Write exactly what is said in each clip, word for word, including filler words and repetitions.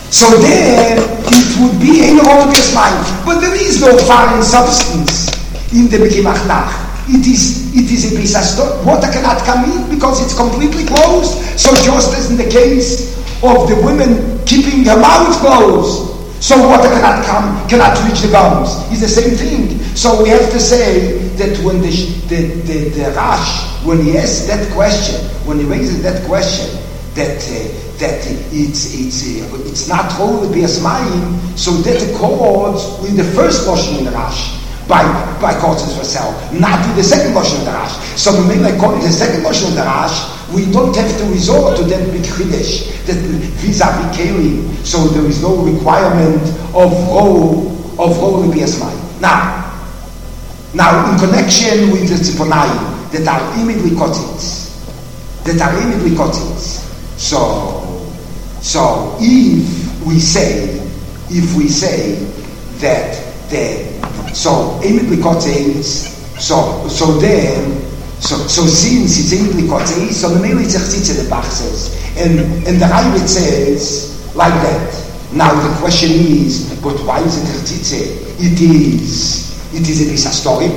So then it would be a Robias mind. But there is no foreign substance in the Bekimachtach. It is it is a Bisastor. Water cannot come in because it's completely closed. So just as in the case of the women keeping her mouth closed, so water cannot come, cannot reach the gums. It's the same thing. So we have to say that when the the, the, the Rash, when he asks that question, when he raises that question, that uh, that it's it's uh, it's not holy Bias Mayim, so that accords with the first portion in the Rash by by Kortzes Vassell, not with the second portion of the Rash. So we mean according to the second portion of the Rash, we don't have to resort to that big chiddush, that vis-a-vis kelim. So there is no requirement of holy of holy Bias Mayim. Now, now in connection with the Tziponayim that are immediately kotzitz, that are immediately kotzitz. So. So if we say, if we say that the so immediately kotzes, so so then so so since it's immediately kotzes, so the mele tzachtzitze the Bach says, and and the Ravid says like that. Now the question is, but why is it tzachtzitze? It is it is a bisastorim.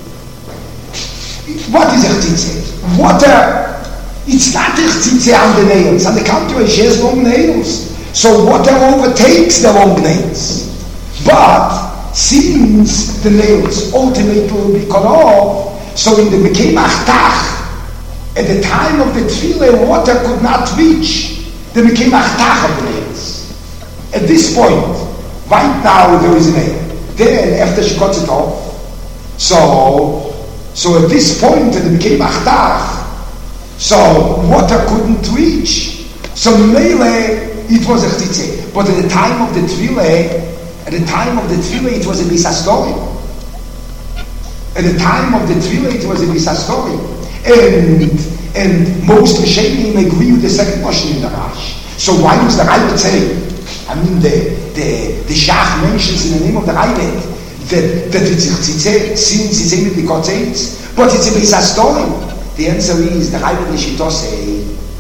What is tzachtzitze? Water. It's not tzitze on the nails. On the contrary, she has long nails. So water overtakes the long nails. But since the nails ultimately will be cut off, so in the Mekei Machtach, at the time of the Tefillah, water could not reach the Mekei Machtach of the nails. At this point, right now there is a nail. Then after she cuts it off, so so at this point in the Mekei Machtach, so water couldn't reach. So melee, it was a chtitze. But at the time of the tefillah, at the time of the tefillah, it was a bisastorim. At the time of the tefillah, it was a bisastorim. And and most Rishonim agree with the second portion in the Rash. So why does the Ravid say? I mean, the the the Shach mentions in the name of the Ravid that that it's a chtitze since it's immediately kotzes, but it's a bisastorim. The answer is the Ravid Lishito say,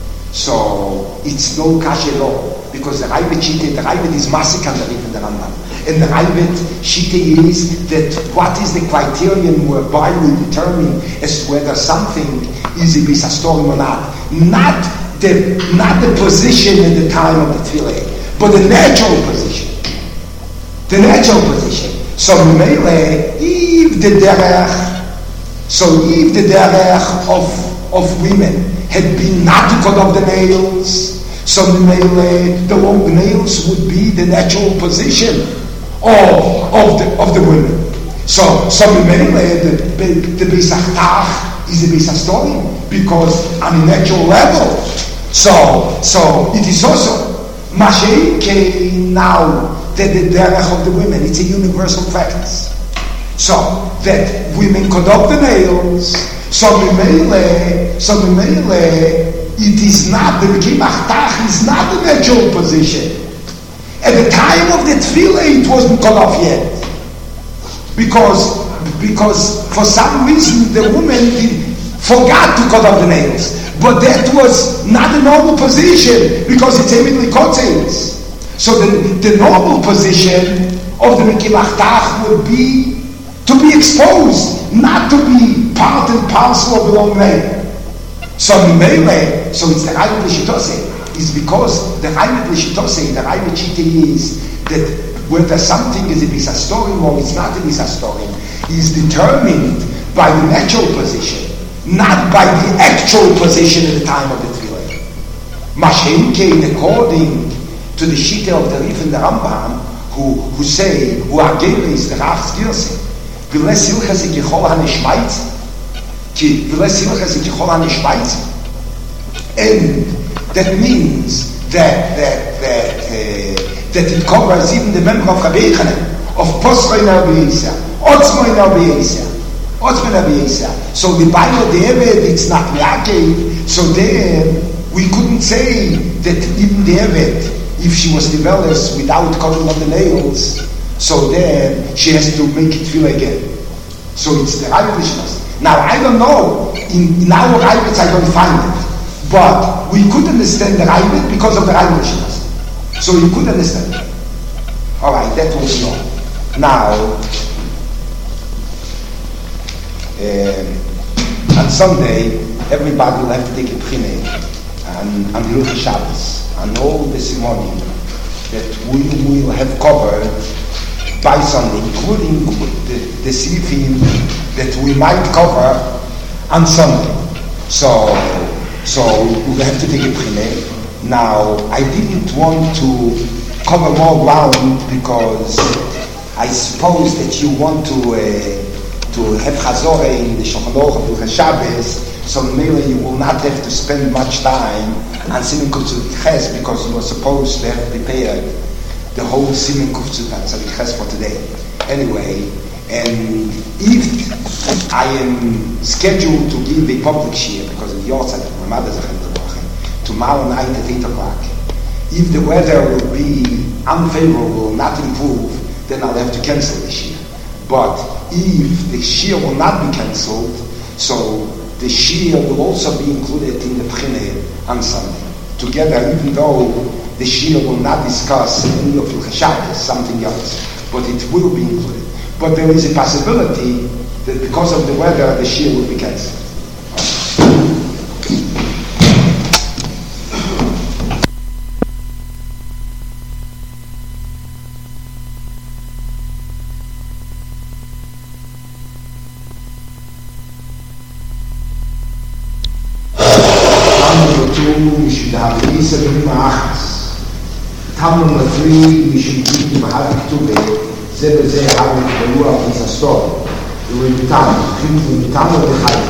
so it's no kasha law, because the Ravid Shita, the Ravid is masik on the Rif and the Rambam. And the Ravid Shita is that what is the criterion whereby we determine as to whether something is a bisastorim or not. Not the, not the position at the time of the tefillah, but the natural position. The natural position. So Mele, if the derech, So if the derech of of women had been not to cut off the nails, so the, the long nails would be the natural position of of the of the women. So so the the the bisachtach is a bisastorim because on a natural level. So so it is also Mashiach now that the derech of the women, it's a universal practice. So that women cut off the nails, so the mele, so the mele, it is not, the Mekei Machtach is not the natural position. At the time of the tefillah, it wasn't cut off yet. Because, because for some reason the woman forgot to cut off the nails. But that was not the normal position, because it's immediately kotzes. So the, the normal position of the Mekei Machtach would be to be exposed, not to be part and parcel of the long nail. So the melee, so it's the Ravid Lishitose, is because the Ravid Lishitose, the Ravid Shita is that whether something is a bisastorim or it's not a bisastorim is determined by the natural position, not by the actual position at the time of the tefillah. Mashenke, according to the Shita of the Rif and the Rambam, who who say who are geres the Rach's Girse. V'les hilchas ikichol haneshmaitz, ki v'les hilchas ikichol haneshmaitz, and that means that that that uh, that it covers even the member of Rabbi Yechanan, of Poscha in Rabbi Yisa, Otzma in Rabbi Yisa, Otzma in Rabbi Yisa. So the Bible, the Eved, it's not Me'akev. So then we couldn't say that even the Eved, if she was developed without cutting off the nails, so then she has to make it feel again. So it's the Ravid. Now I don't know, in, in our Ravids I don't find it, but we could understand the Ravid because of the Ravid. So you could understand. All right, that was no. Now, um, on Sunday, everybody will have to take a prine and, and the Hilchos Shabbos and all the ceremony that we will have covered by Sunday, including the, the sifim that we might cover on Sunday. So, so we have to take a prine. Now, I didn't want to cover more ground because I suppose that you want to uh, to have chazorah in the Shulchan Aruch of Hilchos Shabbos. So maybe you will not have to spend much time on Siman Kuf Tzaddik Ches because you are supposed to have prepared the whole Siman Kuf Tzaddik Ches for today. Anyway, and if I am scheduled to give a public shir because of the Yortzeit of my mother's tomorrow night at eight o'clock, if the weather will be unfavorable, not improve, then I'll have to cancel the shir. But if the shir will not be cancelled, so the shir will also be included in the prine on Sunday. Together, even though the shir will not discuss any of Hilchos Shabbos, something else, but it will be included. But there is a possibility that because of the weather, the shir will be cancelled. we should have the Isa B'Nima Achas. Tam number three, we should keep the Mahal Ketube, Ze B'Ze Havik B'Lua B'Isa Story. We will be Tam, we will be Tam of the Chayt.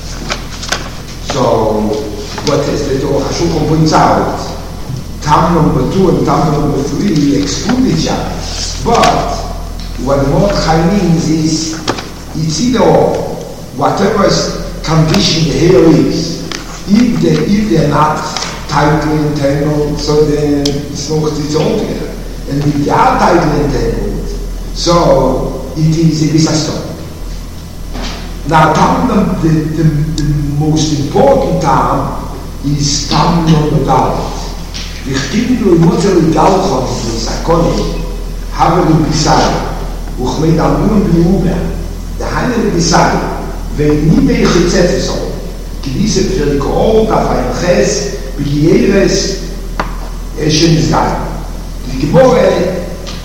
So, what is the Torah Hashukon points out, Tam number two and Tam number three exclude each other. But, what Mordechai means is, it's either or, whatever condition the hair is, if they if they're not tightly entangled, so then it's not it's all together. And if they are tightly entangled, so it is a disaster. Now, time the, the, the most important time is time number Dalet. V'chtivu l'motel l'galchon l'sakoni haver l'bisai uchmeid al-nun b'yuber the heine l'bisai ve'ni me'chitzet diese für die Korol, auf ein Ches, B'Yeres, Eshen Zgai. Die Gebore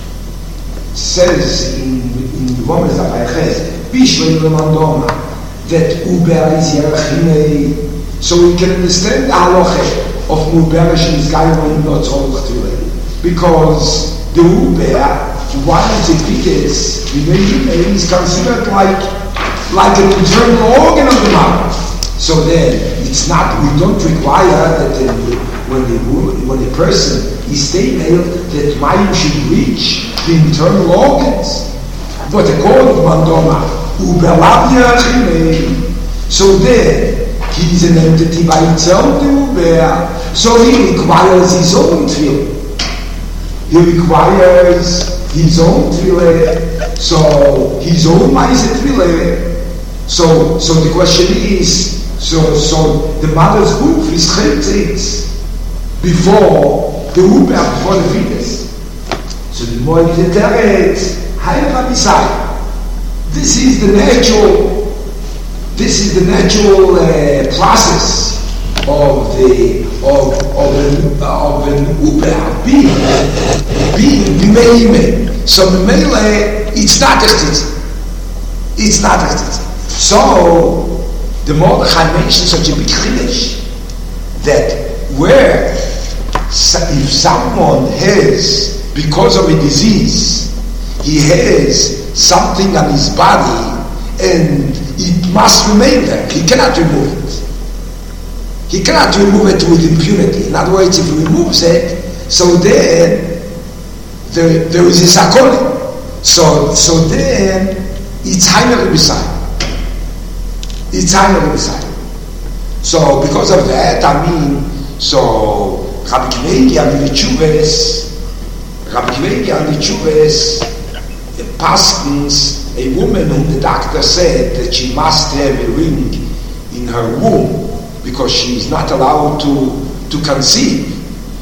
says in in Vomes of ein Ches, Bishvei Lemandoma, that Uber is Yerachimei, so we can understand the halacha of Uber Eshen Zgai when not Tzolach Tvilei. Because the Uber, one of the biggest, is considered like, like an internal organ of the mouth. So then, it's not, we don't require that the, when, the, when a person is stable, that Mayim should reach the internal organs. But according to Mandoma, so then, he is an entity by itself, the Uber, so he requires his own tefillah. He requires his own tefillah, so his own Ma'aseh tefillah. So, so the question is, So, so the mother's womb is chaytzitz before the womb, before the fetus. So the more it iterates, higher Rabisai. This is the natural, this is the natural uh, process of the of of an of an uber being being b'meimei. So b'meile, it's not chaytzitz. It's not chaytzitz. So the Mordechai mentions such a big chiddush that where if someone has, because of a disease, he has something on his body and it must remain there. He cannot remove it. He cannot remove it with impunity. In other words, if he removes it, so then there, there is a sakone. So, so then it's highly beside. It's highly beside. So because of that, I mean, so Rabbi Kivegi and the Chuvas, Rabbi Kivegi and the Chuvas, paskins a woman whom the doctor said that she must have a ring in her womb because she is not allowed to, to conceive.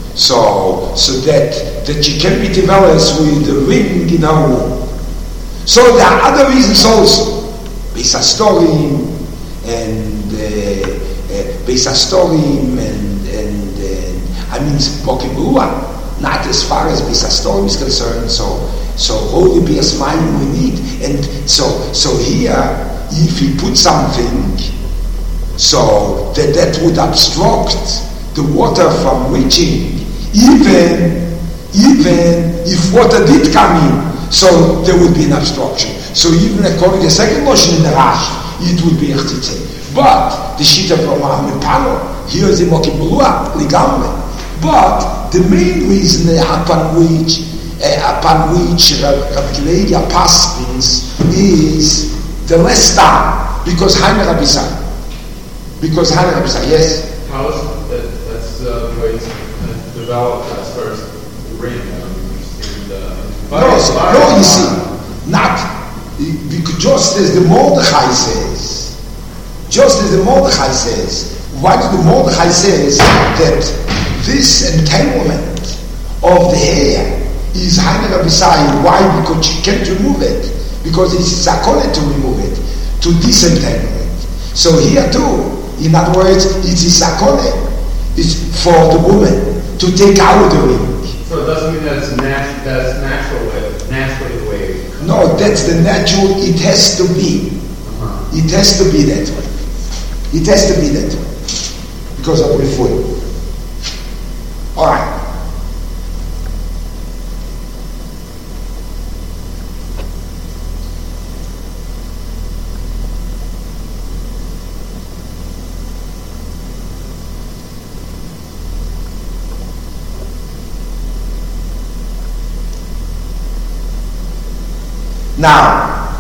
So, so that, that she can be developed with the ring in her womb. So there are other reasons also. Beis Hastorim and uh, uh, Beis Hastorim and, and uh, I mean Mokim Beruah, not as far as Beis Hastorim is concerned. So, so holy Bias Mayim we need. And so, so here, if he put something, so that that would obstruct the water from reaching, even even if water did come in, so there would be an obstruction. So even according to the second motion in the Rashi, it would be a chtitze. But the shita from Pano, here is the Mokim Beruah, ligamre. But the main reason upon which uh, upon which Rabbi Kileia paskins is the less time, because Hainu Rabbi Sai. Because Hainu Rabbi Sai, yes. How is that? That's uh, the way it's uh, developed as far as the ring. Um, and, uh, no, so, no, you see, not because just as the Mordechai says, just as the Mordechai says, why do the Mordechai says that this entanglement of the hair is Hainu Rabbi Sai? Why? Because she can't remove it. Because it's zakone to remove it, to disentangle it. So here too, in other words, it is zakone. It's for the woman to take out the ring. So it doesn't mean that it's nat- that's natural way, naturally the way. No, that's the natural. It has to be. Uh-huh. It has to be that way. It has to be that way because of refuah. All right. Now,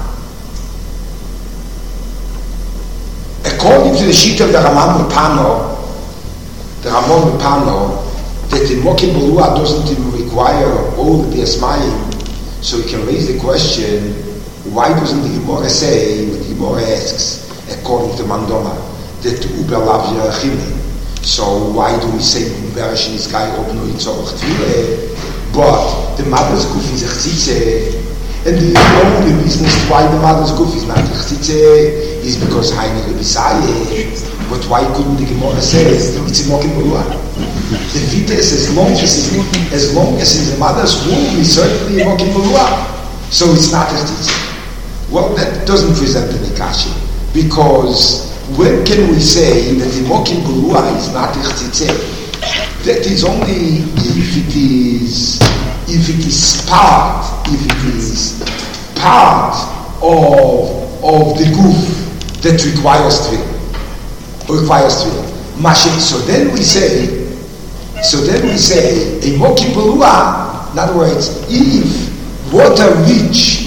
according to the sheet of the Ramon Pano, the Ramon Pano, that the Mokim Beruah doesn't even require all the Bias Mayim, so you can raise the question, why doesn't the Gemara say, what the Gemara asks, according to Mandoma, that Uber Lav Yerachime? So why do we say Uber Shinizkai Obno Yitzorach Tvile, but the mother's goof is a chitze? And the only reason why the mother's goof is not chtitze is because Hainu Rabbi Sai. But why couldn't the Gemara say it's a Mokim Beruah? The fetus, as long as it's, as long as it's the mother's womb, is certainly a Mokim Beruah. So it's not chtitze. Well, that doesn't present any kasha, because when can we say that the Mokim Beruah is not chtitze? That is only if it is. If it is part, if it is part of of the goof that requires tefillah, requires tefillah. So then we say, so then we say a Mokim Beruah. In other words, if water reached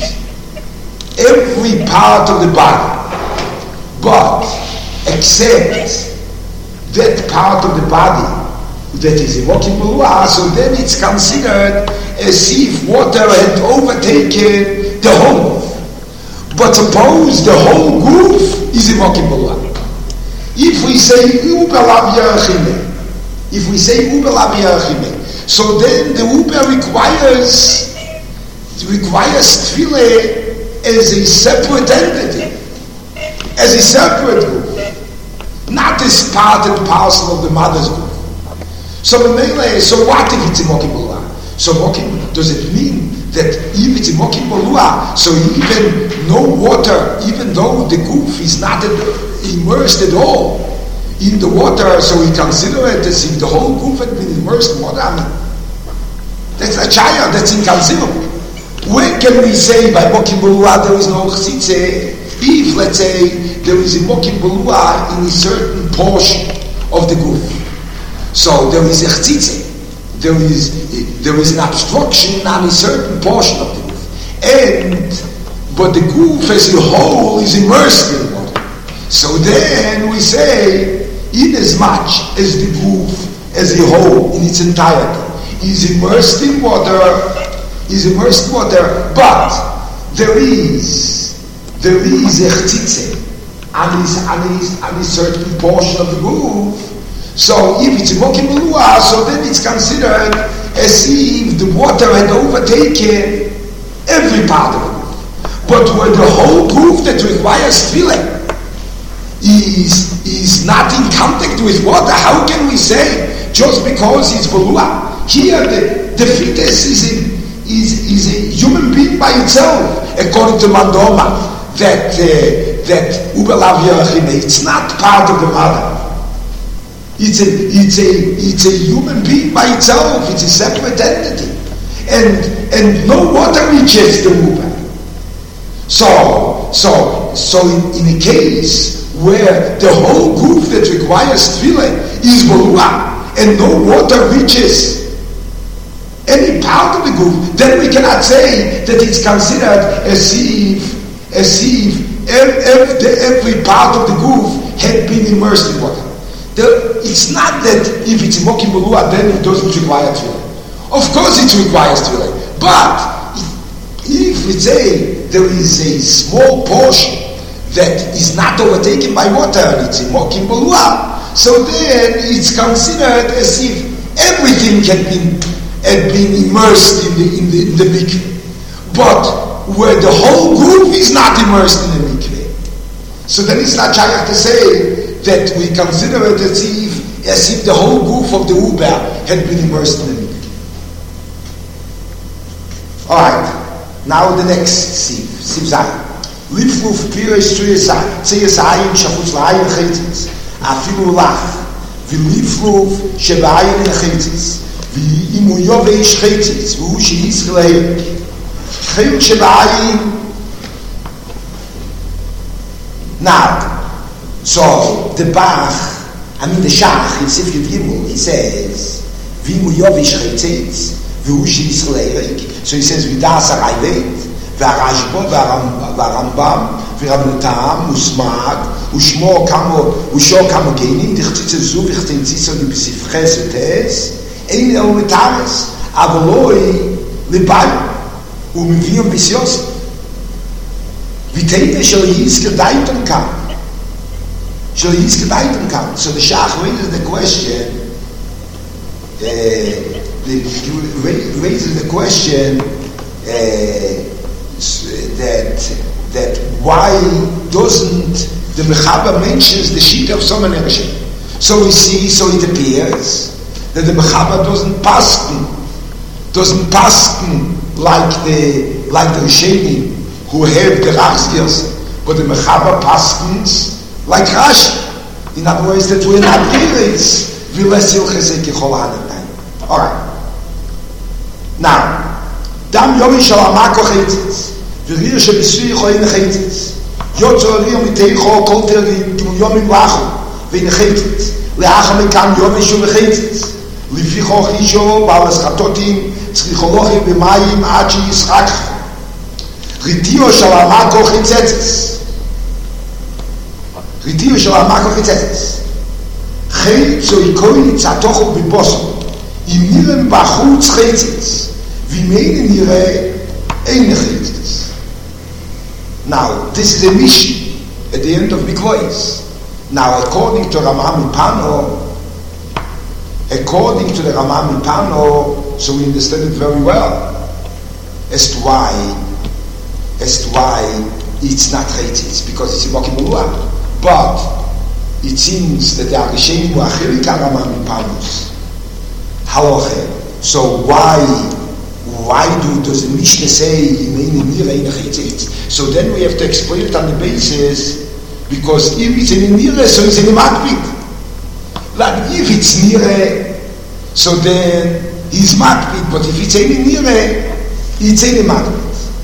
every part of the body, but except that part of the body that is a Mokim Beruah, so then it's considered as if water had overtaken the whole. But suppose the whole goof is a Mokim Beruah. If we say Uber Lav Yerachime, if we say Uber Lav Yerachime, so then the Uber requires requires Tefillah as a separate entity, as a separate goof, not as part and parcel of the mother's goof. So so what if it's a Mokim Beruah? So Mokim, does it mean that if it's a Mokim Beruah, so even no water, even though the goof is not immersed at all in the water, so we consider it as if the whole goof had been immersed in water? I mean, that's a chaya, that's inconceivable. When can we say by Mokim Beruah there is no chitze? If, let's say, there is a Mokim Beruah in a certain portion of the goof. So there is a chitze, there is there is an obstruction on a certain portion of the goof, and but the goof as a whole is immersed in water. So then we say, in as much as the goof as a whole in its entirety is immersed in water, is immersed in water, but there is there is a chitze on a, on a, on a certain portion of the goof. So if it's a mokim belua, so then it's considered as if the water had overtaken every part of it. But where the whole group that requires tefillah is is not in contact with water, how can we say just because it's belua? Here the, the fetus is a, is, is a human being by itself, according to Mandoma, that uh, that ubelav yerachim, it's not part of the mother. It's a it's a it's a human being by itself. It's a separate entity, and and no water reaches the uber. So so so in, in a case where the whole group that requires tefillah is bolua and no water reaches any part of the group, then we cannot say that it's considered as if as if every, every part of the group had been immersed in water. The, it's not that if it's a mokim belua, then it doesn't require tefillah. Of course it requires tefillah. But if, if let's say there is a small portion that is not overtaken by water, and it's a mokim belua, so then it's considered as if everything had been had been immersed in the in the, in the mikveh. But where the whole group is not immersed in the mikveh, so then it's not shaykh to say that we consider it as if, as if the whole group of the uber had been immersed in the mikveh. Alright, now the next sieve, sieve zayin. Lifluf pirish tziyas ayin shachutz la'ayin chaytzitz, afilu lach, v'lifluf sheba'ayin chaytzitz, v'imu yoveish chaytzitz, v'hu she'yis chleir. Chayut sheba'ayin. Now, so the Bach, I mean the Shach in Sifkei Gimel, he says, "Vimu yovish chaytzitz, v'hu she'yis chleirik." So he says, "V'das harayvet, v'harashbo, v'harambam, v'ramnutam, u'smag, u'shmo kamo, u'sho kamo genim, dichtzitz zu v'chtzitz li b'sifches v'tes, ein el mitares, avoloi libay, u'miviyom b'syos, v'teine shel yis gedaitem kam." So he's gedaitem kam. So the Shach raises the question, uh, the, raises the question uh, that that why doesn't the Mechaber mentions the sheet of Soman Ereshem? So we see, so it appears that the Mechaber doesn't pasken, doesn't pasken like the like the Rishonim who have the Rachs, but the Mechaber paskens like Rashi. In other words, that we're not Eretz, v'lesil chesed kechol ha'anatayim. Alright. Now, dam yomi shal amako chaytzitz, v'rir shebisui choyin chaytzitz, yotzo rir miteicho kol terim, kimu yomim lachu, v'in chaytzitz, le'acha mekam yomi shu v'chaytzitz, lificho chisho, ba'alas chatotim, tzricholochim v'mayim, ad she'yisrakcho, ritio shal amako chaytzitz, ritio shel amako chitzetzes. Chei zoikoi tzatocho biboso. Im nirem bachutz chitzetz. Vimeine nire eine chitzetz. Now, this is a mission at the end of Mikvois. Now, according to Ramam Mipano, according to the Ramam Mipano, so we understand it very well, as to why, as to why it's not chitzetz, because it's a mokim ulua. But it seems that the Arishenim were achirik Ramam Mipanos. Halacha. So why why do does the Mishnah say so then we have to explain it on the basis, because if it's in Nire, so it's in a Makbid. Like if it's Nire, so then he's Makbid, but if it's in Nire, it's in a Makbid.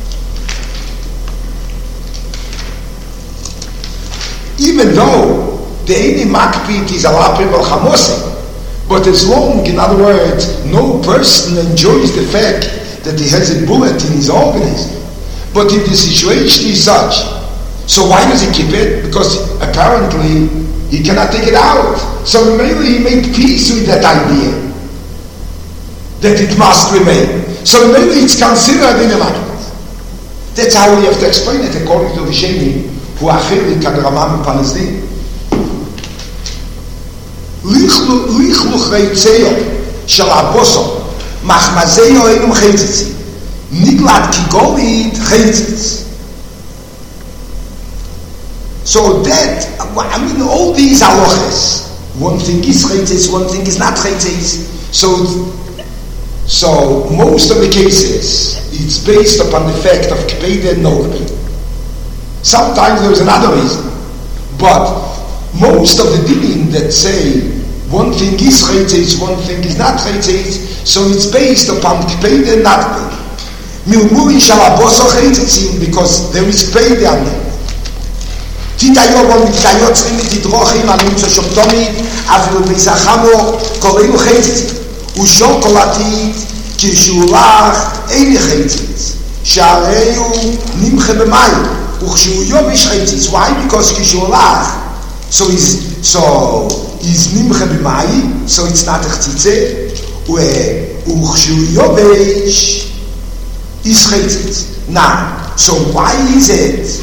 Even though the Eini Makbid is a Lapim al Chamoseh, but as long, in other words, no person enjoys the fact that he has a bullet in his organism, but if the situation is such, so why does he keep it? Because apparently he cannot take it out. So maybe he made peace with that idea that it must remain. So maybe it's considered in a Makbid. That's how we have to explain it according to the Sheni, who are chilik ad Ramam Mipanos din. לכלוך רייצאו של הבוסו, מחמזאו אינם חייצצים. נגלת כגולית חייצץ. So that, I mean, all these halachas, one thing is chaytes, one thing is not chaytes. So, so most of the cases, it's based upon the fact of kipeda and no kipeda. Sometimes there's another reason, but most of the dinim that say one thing is chaytes, one thing is not chaytes, so it's based upon kipeda and not kipeda. Milmuli shalaboso chaytetzim, because there is kipeda on them. תידיו מתקיות צריכים תדרוכים על נמצא שם תומית אפילו ביזחמו קוראים חצץ ושוקולטית כשהולך אין חצץ שהרי הוא נמחה במים וכשהוא יום יש חצץ why? because כשהולך so is so is נמחה במים so it's not חצצה וכשהוא יובש is חצץ now so why is it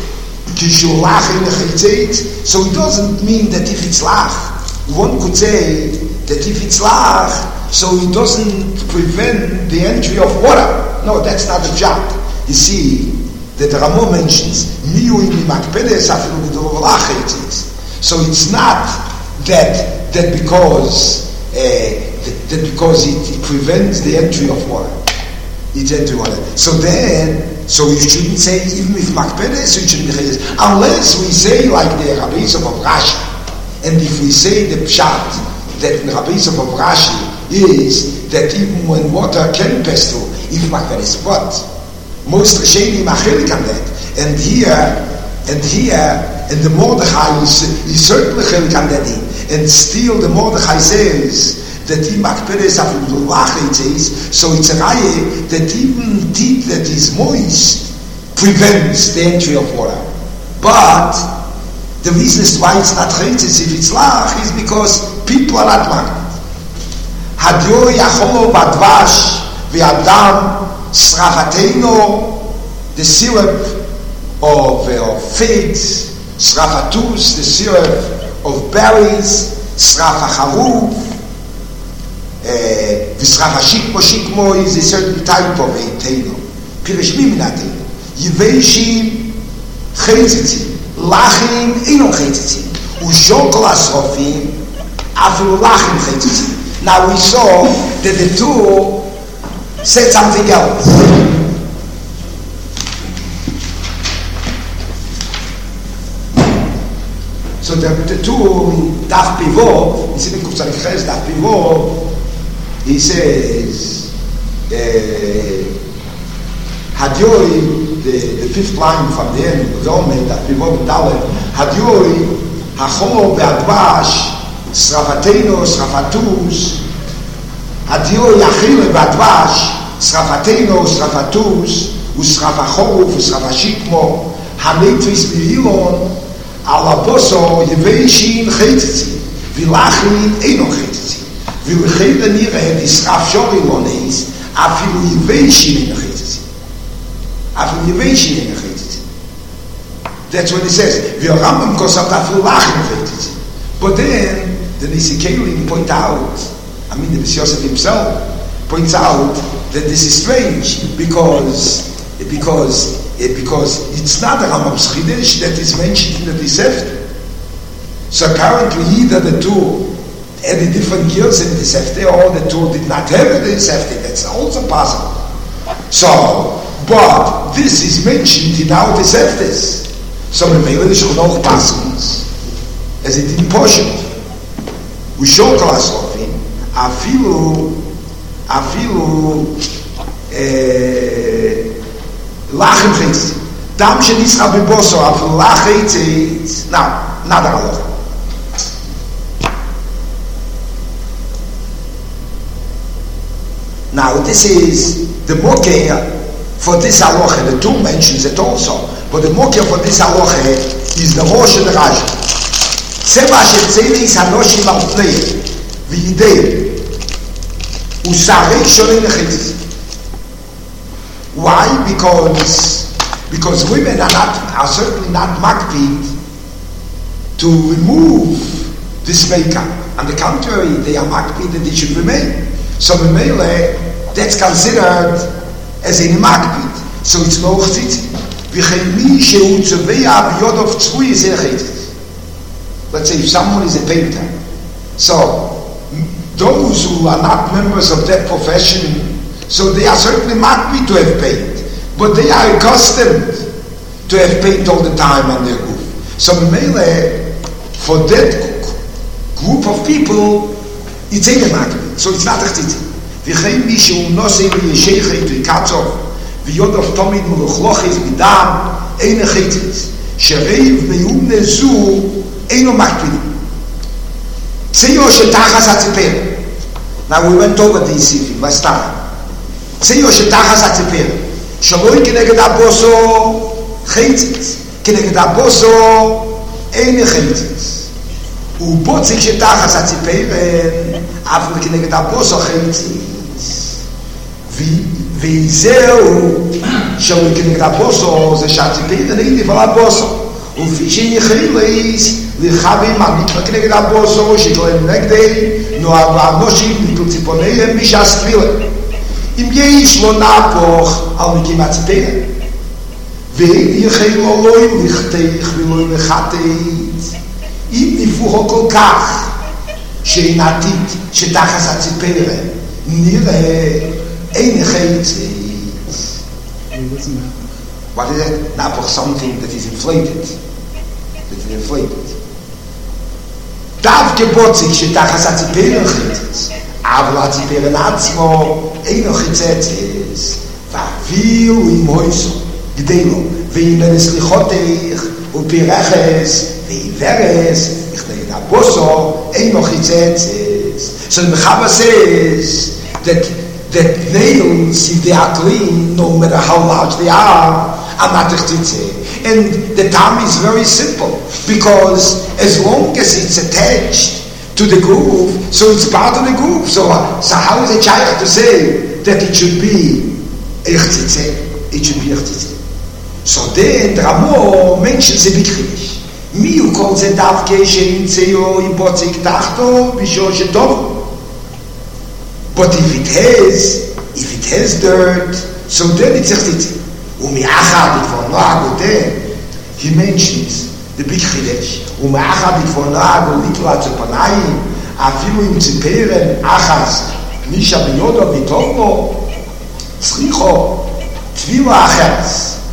so it doesn't mean that if it's lach, one could say that if it's lach, so it doesn't prevent the entry of water. No, that's not the job. You see, that the Ramo mentions, so it's not that that because uh, that, that because it, it prevents the entry of water. It's entry water. So then So you shouldn't say even if makpedes, so you shouldn't say unless we say like the Rabbi Yosef of Rashi, and if we say the pshat that the Rabbi Yosef of Rashi is that even when water can pass through, if makpedes, but most Rishonim machelik on that, and here and here and the Mordechai is, is certainly chelik on that, and still the Mordechai says that he makpedes after says, so it's a raya that even teeth that is moist prevents the entry of water. But the reason is why it's not chaytes if it's lach is because people are not magnet. Hadyo yacholo badvash v'adam srafateno, the syrup of, uh, of figs, srafatus, the syrup of berries, srafacharuf, וסרף השיקמו שיקמו is a certain type of a taino פירש מי מן הטיינו יבשים חייצצים לחים אינו חייצצים ושוקול השרופים אפילו לחים חייצצים. Now we saw that the two said something else. So the, the two daf pivo, you see the Kufzalik Ches daf pivo, he says, Hadyoi, the, the fifth line from the end, the Omed, that Pivot Dalet, Hadyoi, Hacholo Be'advash, Srafateno, Srafatus, Hadyoi, Achille Be'advash, Srafateno, Srafatus, Usrafachoruf, Usrafashikmo, Hametris Bililon, Alaboso, Yeveshin, Chetzi, Vilachin, Eno Chetzi. ולכן נראה נשרף שורי לא נעיס אפילו יביישים אין החצצים אפילו יביישים אין החצצים. That's what it says. והרמב"ם כוסף אפילו לחם חצצים. But then the Nisikeilim point out, I mean the B'si Yosef himself points out that this is strange because because because it's not a Rambam's Chidesh that is mentioned in the Tosefta. So currently either the two had the different gears in the Tosefta, or the two did not have it in the Tosefta. That's also possible. So, but this is mentioned in our Toseftas. So we may show no passings as it in portion. We show class of him. Afilu, afilu, lachem chitz. Dam shenischa beboso afilu lachem chitz. Now, another halacha. Now this is the mokeh for this halacha. The two mentions it also, but the mokeh for this halacha is the Rosh and the Rashi. Seba shetzeinis hanoshim al pnei v'yidei usarei sholim nechitz. Why? Because because women are not are certainly not makpid to remove this maker. On the contrary, they are makpid that it should remain. So Memele, that's considered as a makpid. So it's no chtzitzi. Let's say if someone is a painter, so those who are not members of that profession, so they are certainly makpid to have paint, but they are accustomed to have paint all the time on their roof. So Memele, for that group of people, it's a makpid, so it's not a chtzitzi. V'chein mi shehu nosei v'yeshechet v'katzov v'yodov tomid m'luchlochis b'dam ein chetzitz shereiv me'umne zu eino makpid. Seyo shetachas hatziper. Now we went over these sifim last time. Seyo shetachas hatziper shaloi keneged aboso chetzitz keneged aboso ein chetzitz. ובוצק שתחס הציפרן אף כנגד הבוסו חייציס וזהו שהוא כנגד הבוסו זה שהציפרן אין נפל הבוסו וכפי שיחילס לרחבים המקרא כנגד הבוסו שכלם נגדי נועד האנושים נטול ציפוניהם משעס תפילה אם יש לו נפוך על מקים הציפרן ויחיל אלוהים לכתך ולא לחתית אם נפוחו כל כך שאין עתיד שתחס הציפרן נראה אין חייציס. What is it? Napoch, something that is inflated. That is inflated. דווקא בוצק שתחס הציפרן חייציס אבל הציפרן עצמו אינו חייציס ואפילו אם הויסו גדלו ואם לנסליחותך ופירחס Veres, ich denke, der Bosso, ein noch Chitzetzes. So the Mechaber says that, that nails, if they are clean, no matter how large they are, are not Chitzetzes. And the time is very simple, because as long as it's attached to the groove, so it's part of the groove. So, so how is a child to say that it should be a Chitzetzes? It should be a Chitzetzes. So then, the Ramo mentions a big Chiddush. מי הוא כל זה דווקא שנמצאו עם בוצק תחתו בשביל שטוב? But if it has, if it has dirt, so then it's a chtzitzi. ומאחר בגבונו הגודל, he mentions the big chiddush. ומאחר בגבונו הגודל נטלת צפניים, אפילו עם ציפרן אחס, נישה ביודו וטוב לו, צריכו תפילה אחרת.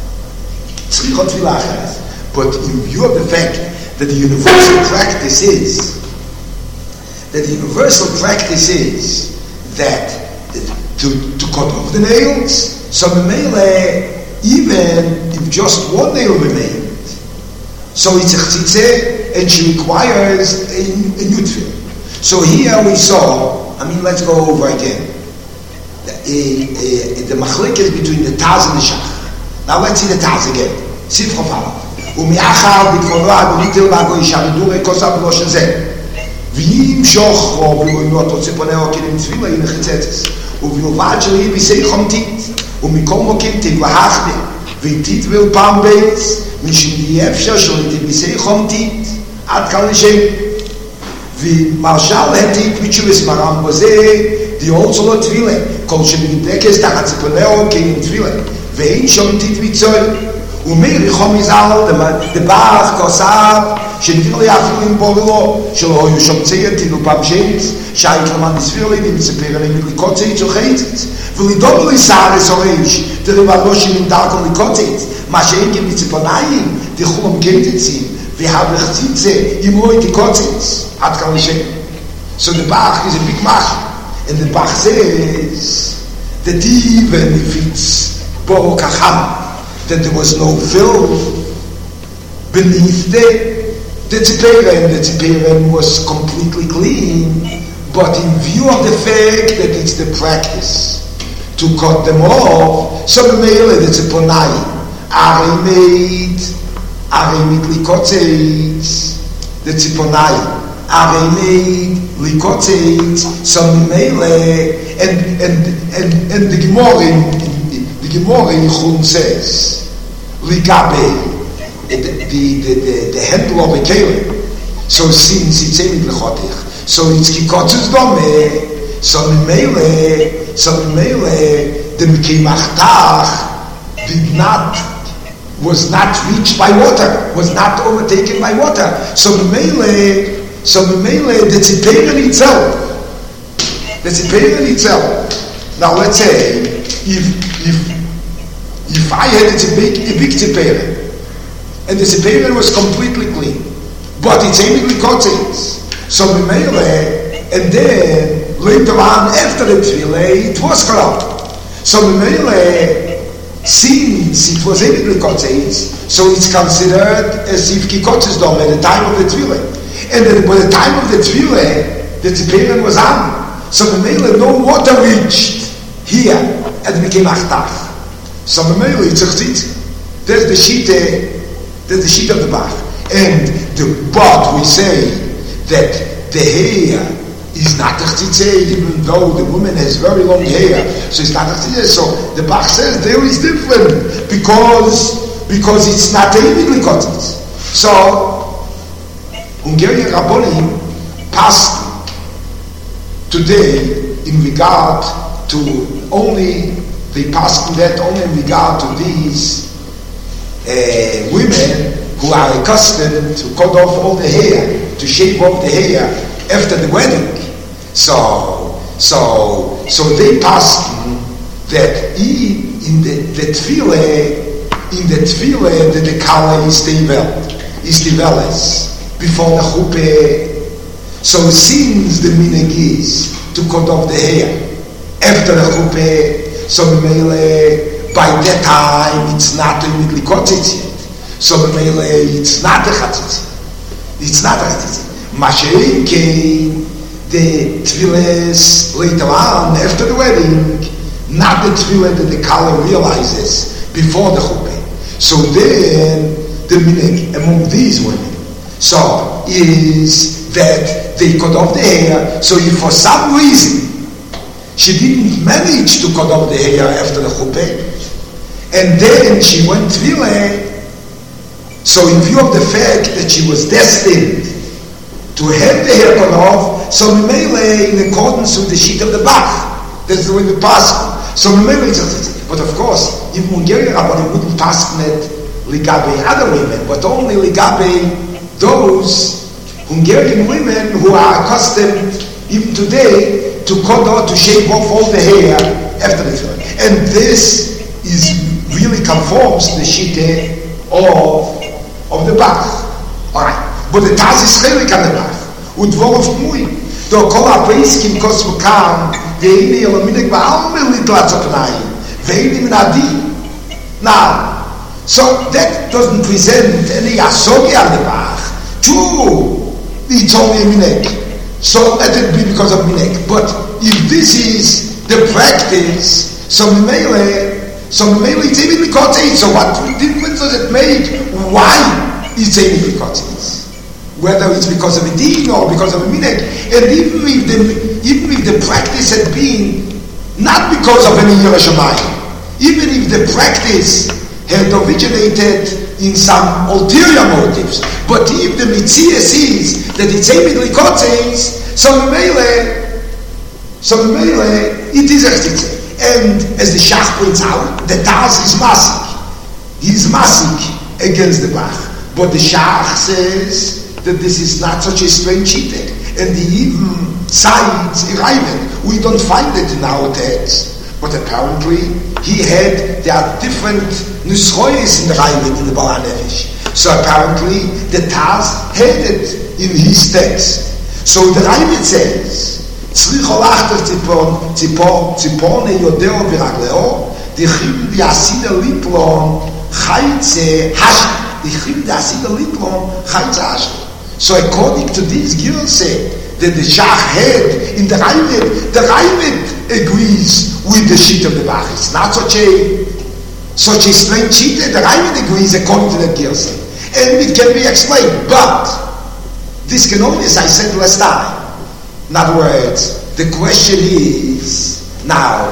צריכו תפילה אחרת. But in view of the fact that the universal practice is that the universal practice is that to, to cut off the nails, so the mele, even if just one nail remained, so it's a chtzitze and she requires a, a new tefillah. So here we saw, I mean, let's go over again. The, uh, uh, the machlik is between the Taz and the Shach. Now let's see the Taz again. Sifra Fala. ומאחר בגבונו הגוליתר לגו ישרדו רקוסה בלושן זה ואם שוחרו ולאינו אותו ציפונהו כלים צבילה הנה חצצס ובלבד שלי ביסי חומתית ומכל מוקים תגלחת ואיתית ולפעם בייס משמי אפשר שליתי ביסי חומתית עד כאן לשם ומרשל להתית מתשובס מרם בזה דיול שלו תבילה כל שמנדקס תחת ציפונהו כלים תבילה ואין שומתית מצוי ומיר יחום יזל דבח כוסף שנביר לי אפילו עם בורלו שלא היו שומציית תינו פעם שייץ שהיית למן נסביר לי נמצפר לי מליקוצית של חייצית ולדוב לי סער סורש דרבלו שנמדרקו ליקוצית מה שאין גם מציפוניים דחום גייצים והבחצית זה אם לא הייתי קוצית עד כאן לשם. So the Bach is a big mach and the Bach says that even if it's Boro Kacham that there was no film beneath the the tziperen. The tziperen was completely clean, but in view of the fact that it's the practice to cut them off, so the mele the tziponai are made are made likotzeitz. The tziponai are made likotzeitz. So the mele and and and and the Gemara. The Gemara in Chum says, "Ligabe, the the the the handle of a kelim, So since it's a Chotich, so it's Kikotzus Dome, so Mele, so Mele, the Mikemachtach did not, was not reached by water, was not overtaken by water. So Mele, so Mele, the Tziperen itself, the Tziperen itself. Now let's say, if, if, if I had a big, a big Tziperen, and the Tziperen was completely clean, but it's only Kotzins. So the Mele, and then later on after the Tefillah, it was corrupt. So the Mele, since it was only Kotzins, so it's considered as if Kikotzis Dom at the time of the Tefillah. And then by the time of the Tefillah, the Tziperen was on. So the Mele, no water reached here, and it became Achtach. So the Mele, it's a Chtzitzi. There's the Shite, there's the Shite of the Bach. And the, but we say that the hair is not a chtzitze, even though the woman has very long hair, so it's not a chtzitze. So the Bach says there is different because because it's not a chtzitze. So Hungarian Rabbonim passed today in regard to only they passed that only in regard to these uh, women who are accustomed to cut off all the hair, to shave off the hair after the wedding. So, so, so they passed that he, in the, the tefillah, in the tefillah, that the color is developed, is developed before the chuppah. So since the minhag is to cut off the hair after the chuppah, so mele, by that time it's not immediately cut yet. So the Mele, it's not a Chatzitzi. It's not a Chatzitzi. Mashein came, the Tfiles later on, after the wedding, not the Tfilah that the Kala realizes before the Chuppah. So then, the minhag among these women, so is that they cut off the hair, so if for some reason she didn't manage to cut off the hair after the Chuppah, and then she went Tfilah, so in view of the fact that she was destined to have the hair cut off, so Mele, in accordance with the sheet of the Bach, that's the way we pass. So Mele is a, but of course, if Hungarian Rabbanim wouldn't pass it ligabe other women, but only ligabe those Hungarian women who are accustomed, even today, to cut off, to shave off all the hair after the time. And this is really conforms to the sheet of of the Bach. Alright. But the Taz is chelik on the Bach. Und worauf mui? Do kol ha-peiskim kos v'kam ve'ini elominek ba'alme litlatz apnai ve'ini minadi. Now, so that doesn't present any asogi on the Bach. True, it's only a minek. So let it be because of minek. But if this is the practice, so mele, so mele it's even because so what difference does it make? Why it's even because it's? Whether it's because of a deen or because of a minek. And even if the even if the practice had been not because of any Yireh Shamayim, even if the practice had originated in some ulterior motives, but if the mitzias is that it's aimedly kotzeis, so mele, so mele, it is a. And as the Shach points out, the Taz is masik. He is masik against the Bach. But the Shach says that this is not such a strange cheating. And he even cites Iraimen. We don't find it in our text. But apparently, he had, there are different nuschoyes in the Raimen, in the Baal HaNefesh. So apparently, the Taz had it in his text. So the Raimen says, צריך הולכת ציפון, ציפון, ציפון יודעו ברגלהו, דחיב דיעשידה ליפלון, חייצה השם. דחיב דיעשידה ליפלון, חייצה השם. So according to this Gilse, that the Shach had in the Raimet, the Raimet agrees with the sheet of the Bach. It's not such a, such a strange sheet, the Raimet agrees according to the Gilse. And it can be explained, but this can only, as I said last time, in other words, the question is, now,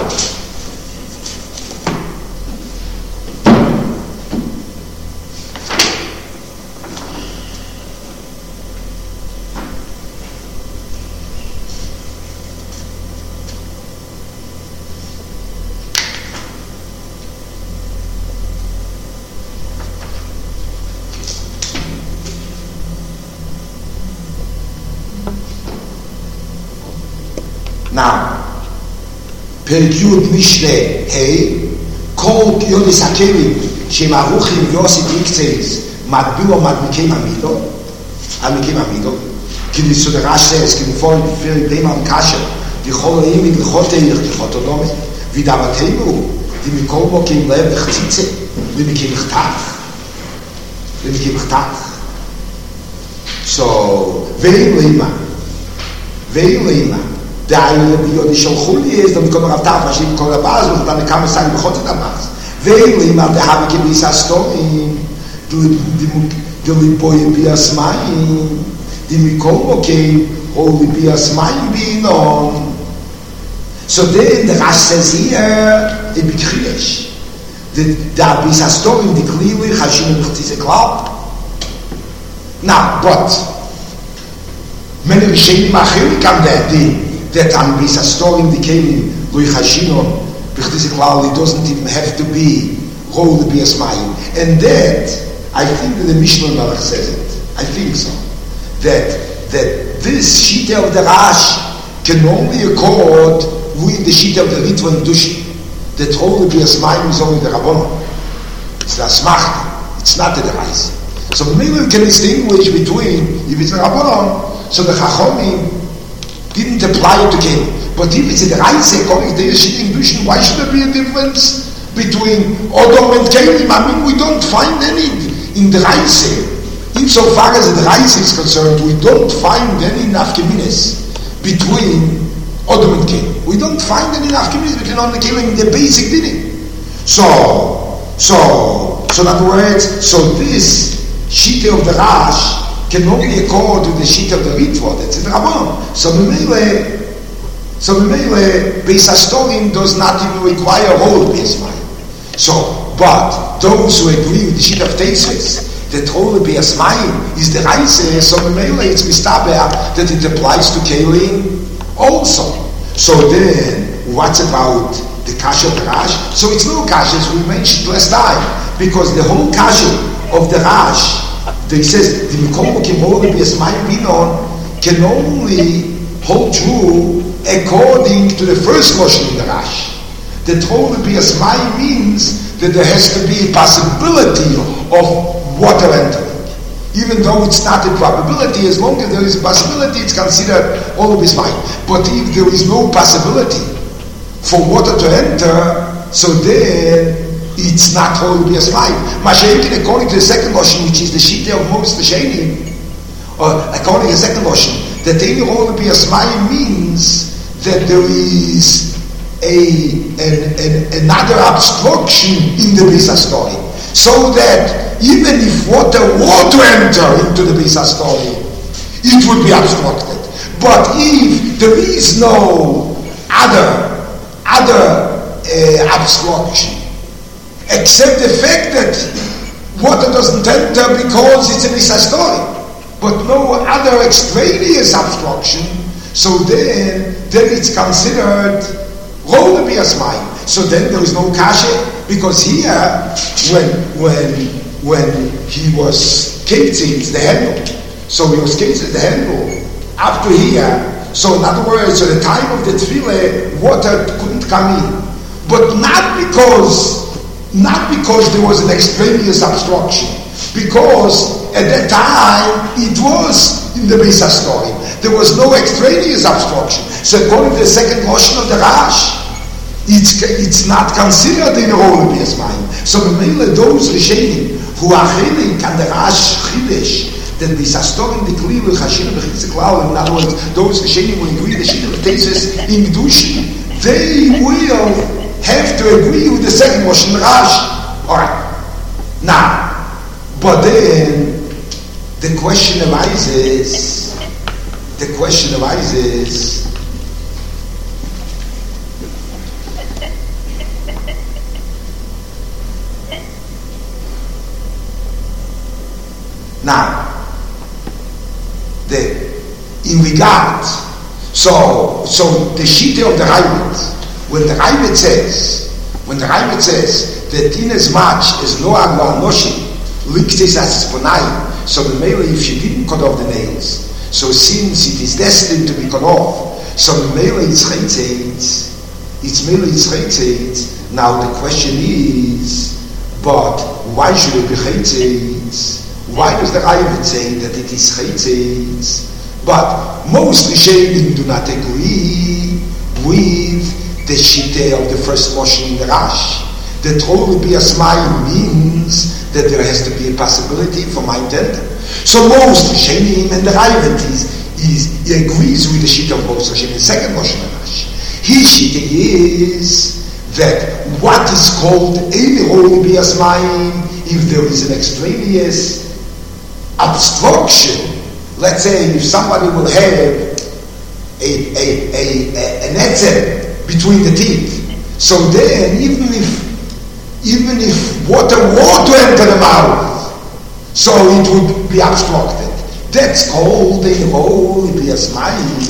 פרק י' משנה ה' כל יודס הכלים שהם ערוכים יוסי דיקצייס מטביל או מדמיקים עמידו עמיקים עמידו כי לסודרש סייס כי לפעול בפרק די מלקשר לכל העימי לכל תהיך לכל תודומי ודאבתנו דמכל מוקים לב וחציצה למקים מחתך למקים מחתך so ואין לימה ואין לימה די ביודי שלחו לי אז דמי כל הרבתך משלים כל הבאז וחתן לכמה סיים בחוץ את הבאז ואין לימה דהבי כביס הסתורים דליבוי ביאס מים דמכל מוקים או ביאס מים בינון so then the Rash says here in Bikriyesh the Dabis Astorim the clearly Hashim B'chtzise Klal. Now, but many Rishonim Achirik on that day that Dabis Astorim the Kelim Lui Hashim B'chtzise Klal it doesn't even have to be Rol the Bias Mayim, and that I think that the Mishnah Malach says it. I think so. That that this Shita of the Rash can only accord with the sheet of the Ritva and Dushi. The Troll of the Asmayim is only the Rabbanon. It's the Asmachta. It's not the Reise. So maybe we can distinguish between, if it's the Rabbanon, so the Chachomim didn't apply it to Kelim. But if it's the Reise, according to the sheet in Dushi, why should there be a difference between Odom and Kelim? I mean, we don't find any in the Reise. Insofar as the Reise is concerned, we don't find any nafkemines between Odom and Kelim. We don't find any nafkemines between Odom and Kelim in the basic dinim. So, so, so in other words, so this Shita of the Rash can only accord to the Shita of the Ritva, that's in the Rabbanon. So the Mele, so the Mele, Beis HaStorim does not even require a whole Beis Mayim. So, but those who agree with the Shita of Teisves, that whole Beis Mayim is the Reise, so the Mele it's mistaber that it applies to Kelim also. So then, what's about the Kasha of the Rash? So it's no Kasha, as we mentioned last time, because the whole Kasha of the Rash, that he says, the Mikom Kim Holy Bias Mayim Binon, can only hold true according to the first Lashon in the Rash. That Holy Bias Mayim means that there has to be a possibility of water entering. Even though it's not a probability, as long as there is a possibility, it's considered all of his mind. But if there is no possibility for water to enter, so then it's not all of his mind. Mashiach, according to the second Lashon, which is the Shita of most Rishonim, or according to the second Lashon, that any all of his mind means that there is a an, an, another obstruction in the Beis HaStorim, so that even if water were to enter into the Beis HaStorim, it would be obstructed. But if there is no other other uh, obstruction, except the fact that water doesn't enter because it's a Beis HaStorim, but no other extraneous obstruction, so then then it's considered Rol the Bias Mayim. So then there is no kasha, because here when when when he was ketzing the handle, so he was ketzing the handle up to here. So in other words, at the time of the tefillah, water couldn't come in, but not because not because there was an extraneous obstruction, because at that time it was in the Beis HaStorim. There was no extraneous obstruction. So according to the second Lashon of the Rash, it's it's not considered in a role of Beis Mayim. So the Mele, those Rishonim who are chilling can the Rash chidesh that Beis HaStorim the Kli L'Chashin B'chitz Klal. In other words, those Rishonim who agree the Shita of Teisves in Kedushi, they will have to agree with the second Lashon Rash. All right. Now, but then the question arises. The question arises. Now, the in regard, so so the Shita of the Ravid, when the Ravid says, when the Ravid says that in as much as lo agla noshim liktes as sponai, so the male if she didn't cut off the nails, so since it is destined to be cut off, so the male is chaytzeitz, It's merely it's chaytzitz. Now the question is, but why should it be chaytzitz? Why does the Ravid say that it is chaytzitz? But most Rishonim do not agree with the shiteh of the first motion in the Rash. That only be a smile means that there has to be a possibility for my intended. So most Rishonim and the Ravid is, is he agrees with the shiteh of most Rishonim, the second motion in the Rash. His shiteh is that what is called only be a smile if there is an extraneous obstruction. Let's say if somebody will have a, a, a, a, an etzer between the teeth, so then even if even if water were to enter the mouth, so it would be obstructed. That's called a whole be a smile.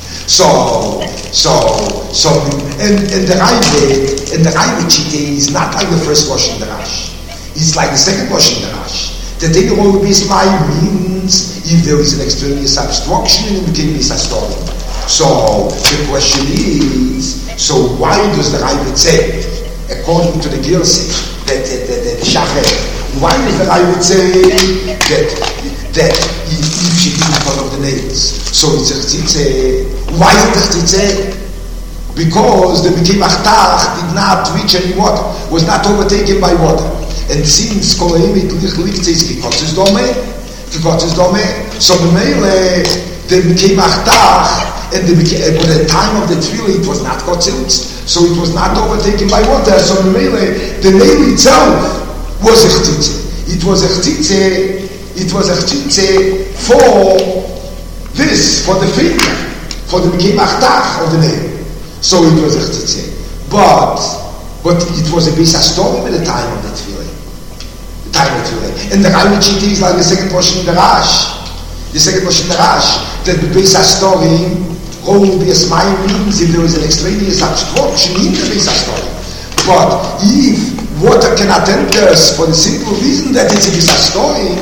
So so so and, and the Ravid and the Ravid shiteh is not like the first wash in the Rash. It's like the second wash in the Rash. That they will be smile means if there is an extraneous obstruction in the kidney system. So the question is, so why does the Ravid say, according to the Girsi, that the Shachet, why does the Ravid say that that if, if she didn't follow the nails, so it's a chtitze? Why is it a chtitze? Because the Mikei Machtach did not reach any water, was not overtaken by water. And since Kolaimit liegt is because it's dome, because it's dome, so the mele the Mikei Machtach and the at the time of the tefillah it was not kotziltz, so it was not overtaken by water. So the mele the nail itself was a chtitze. It was a chtitze. It was a chtitze for this, for the finger, for the Mikei Machtach of the nail. So it was a chtitze, but but it was a beis hastorim at the time of the tefillah. And the Ravid shiteh is like the second portion in the Rash. The second portion in the Rash, that the beis hastorim only be a smile means if there is an extraneous obstruction in the beis hastorim. But if water cannot enter us for the simple reason that it's a beis hastorim,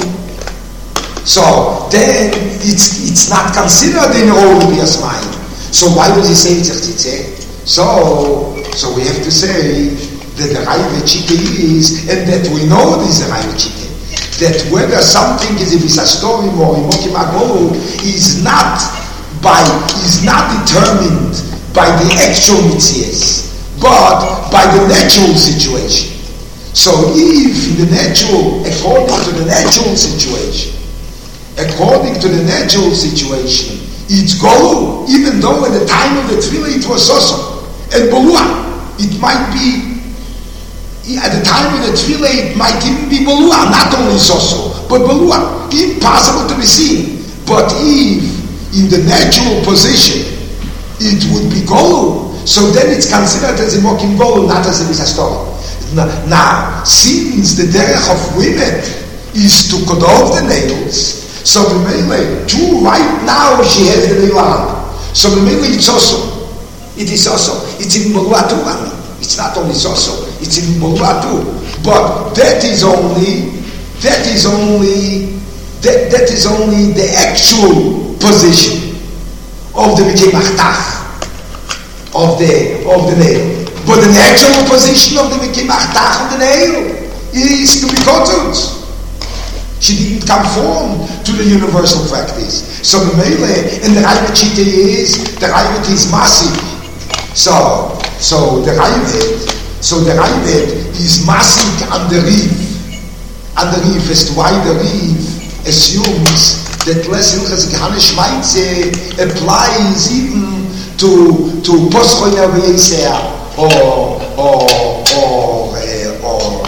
so then it's it's not considered in only be a smile. So why does he say it's a chtitze? So so we have to say that the Ravid shiteh is, and that we know this is a Ravid shiteh, that whether something is a beis hastorim or a mokim agol is not by is not determined by the actual mitzias, but by the natural situation. So if in the natural, according to the natural situation, according to the natural situation, it's golu, even though at the time of the tefillah it was soso and bolua, it might be. At the time of the tefillah, it might even be balua, not only soso, but balua, impossible to be seen. But if in the natural position it would be golu, so then it's considered as a mokim golu, not as a beis hastorim. Now, since the derech of women is to cut off the nails, so the mele, too, right now she has the nail on. So the mele, it's also, it is also, it's in balua too, I mean. It's not only soso, it's in Mullah too. But that is only, that is only, that, that is only the actual position of the Mikei Machtach, of the, of the nail. But the actual position of the Mikei Machtach of the nail is to be kotzut. She didn't conform to the universal practice. So the mele, and the Ravid shiteh is, the Ravid is massive. So, So the Ravid, so the Ravid is massing on the reef, on the reef as to why the reef assumes that less Hilchas Gehane Shmaitze applies even to to Poschoin Aveiser or or or or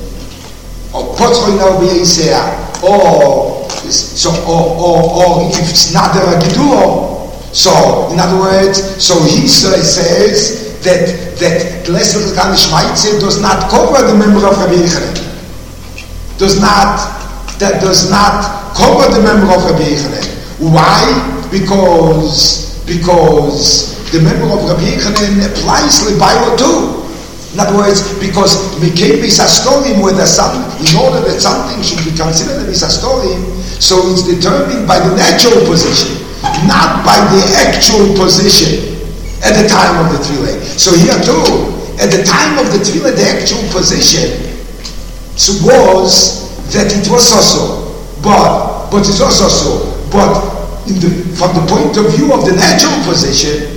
or Poschoin Aveiser or so or or or if it's not a Gedulo. So in other words, so he says. That that the lesson of Gehane Shmaitze does not cover the member of Rabbi Yochanan. Does not that does not cover the member of Rabbi Yochanan. Why? Because because the member of Rabbi Yochanan applies Lebailo too. In other words, because Mikei beis hastorim, whether some in order that something should be considered a beis hastorim, so it's determined by the natural position, not by the actual position at the time of the tefillah. So here too, at the time of the tefillah, the actual position was that it was also, but but it's also so. But in the, from the point of view of the natural position,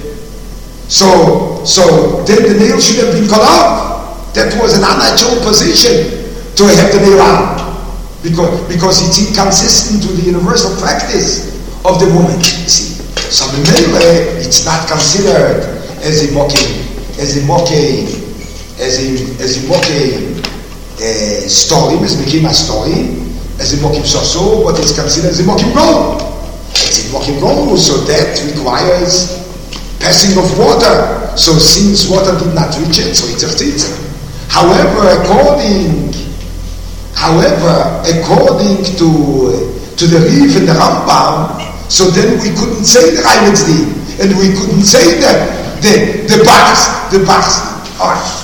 so so then the nail should have been cut off. That was an unnatural position to have the nail out, because because it's inconsistent with the universal practice of the woman. See, so the nail, it's not considered as a mocking, as a mocking, as a as a mocking uh, story, as became a story, as a mocking soso, but it's considered as a mocking goal. It's a mocking goal, so that requires passing of water. So since water did not reach it, so it's a tzitza. However, according, however, according to to the Rif and the Rambam, so then we couldn't say the Raivetz Din, and we couldn't say the the the Bachs, the Bachs. All right.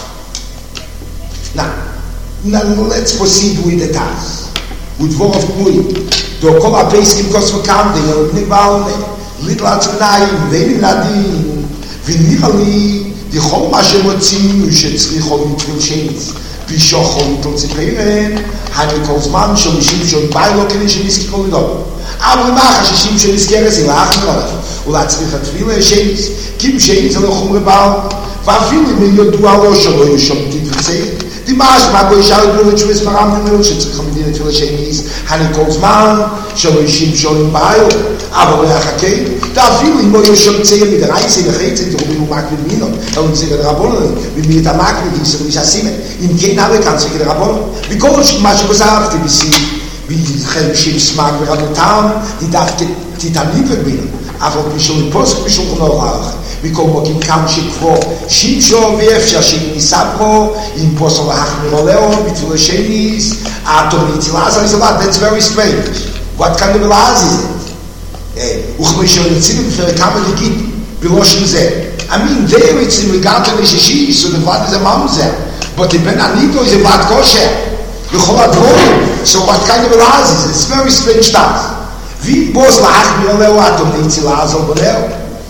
Now, now let's proceed with the task. With Vorov Puri, the Kol HaPeiskim Kos V'Kamdim, Nibal, Little Atzunayim, Venim Nadin, Vinirali, the whole Mashem Motzim, you should see how it will change. Bishochol Little Tzipeiren, Hani Kolzman, Shomishim, Shom Bailo, Kenishim Iski Kolidon. Abu Macha, Shishim, Shom Iskeres, Ilach, Ulatzrich HaTfile, Shenis, Kim Shenis, Elochum Rebal, Vafilim, Yodu Alo, Sholo, Yoshom Titvitsei, the Mash, Mago, Shal, Chuis, Maram, Shitzicham, Medina, Tfile, Shenis, Hani Kolzman, Shomishim, Shom Bailo, Abu Machakei, Vafilim, Yoshom Tzei, mit der Reise, der Reise, die Rubin und Mark mit Minon, und sie der Rabonen, wie mir der Mark mit dieser Misasimen, in kein Habe kann sich der Rabonen, wie Kosch, Masch, gesagt, wie sie, wie die Chelpschim, Smark, wir haben getan, die darf die dann lieber bieten, aber wie schon in Post, wie schon noch auch, wie kommen wir in Kamschik vor, Shimsho, wie Efsha, Shim, Nisabro, in Post, aber Hachmiroleo, mit Tule Shenis, Atom, Itzilazar, is a lot, that's very strange. What kind of a laws is it? וכמשל יציבים לפני כמה דקית בראשם זה. I mean, there it's in regard to the shishi, so the blood is a mamzer. But the ben anito is a blood kosher. בכל הדברים. So what kind of a laws is it? It's very strange stuff. ואם בוס להחמיר עליו, אתם נמצא לעזור בלאו.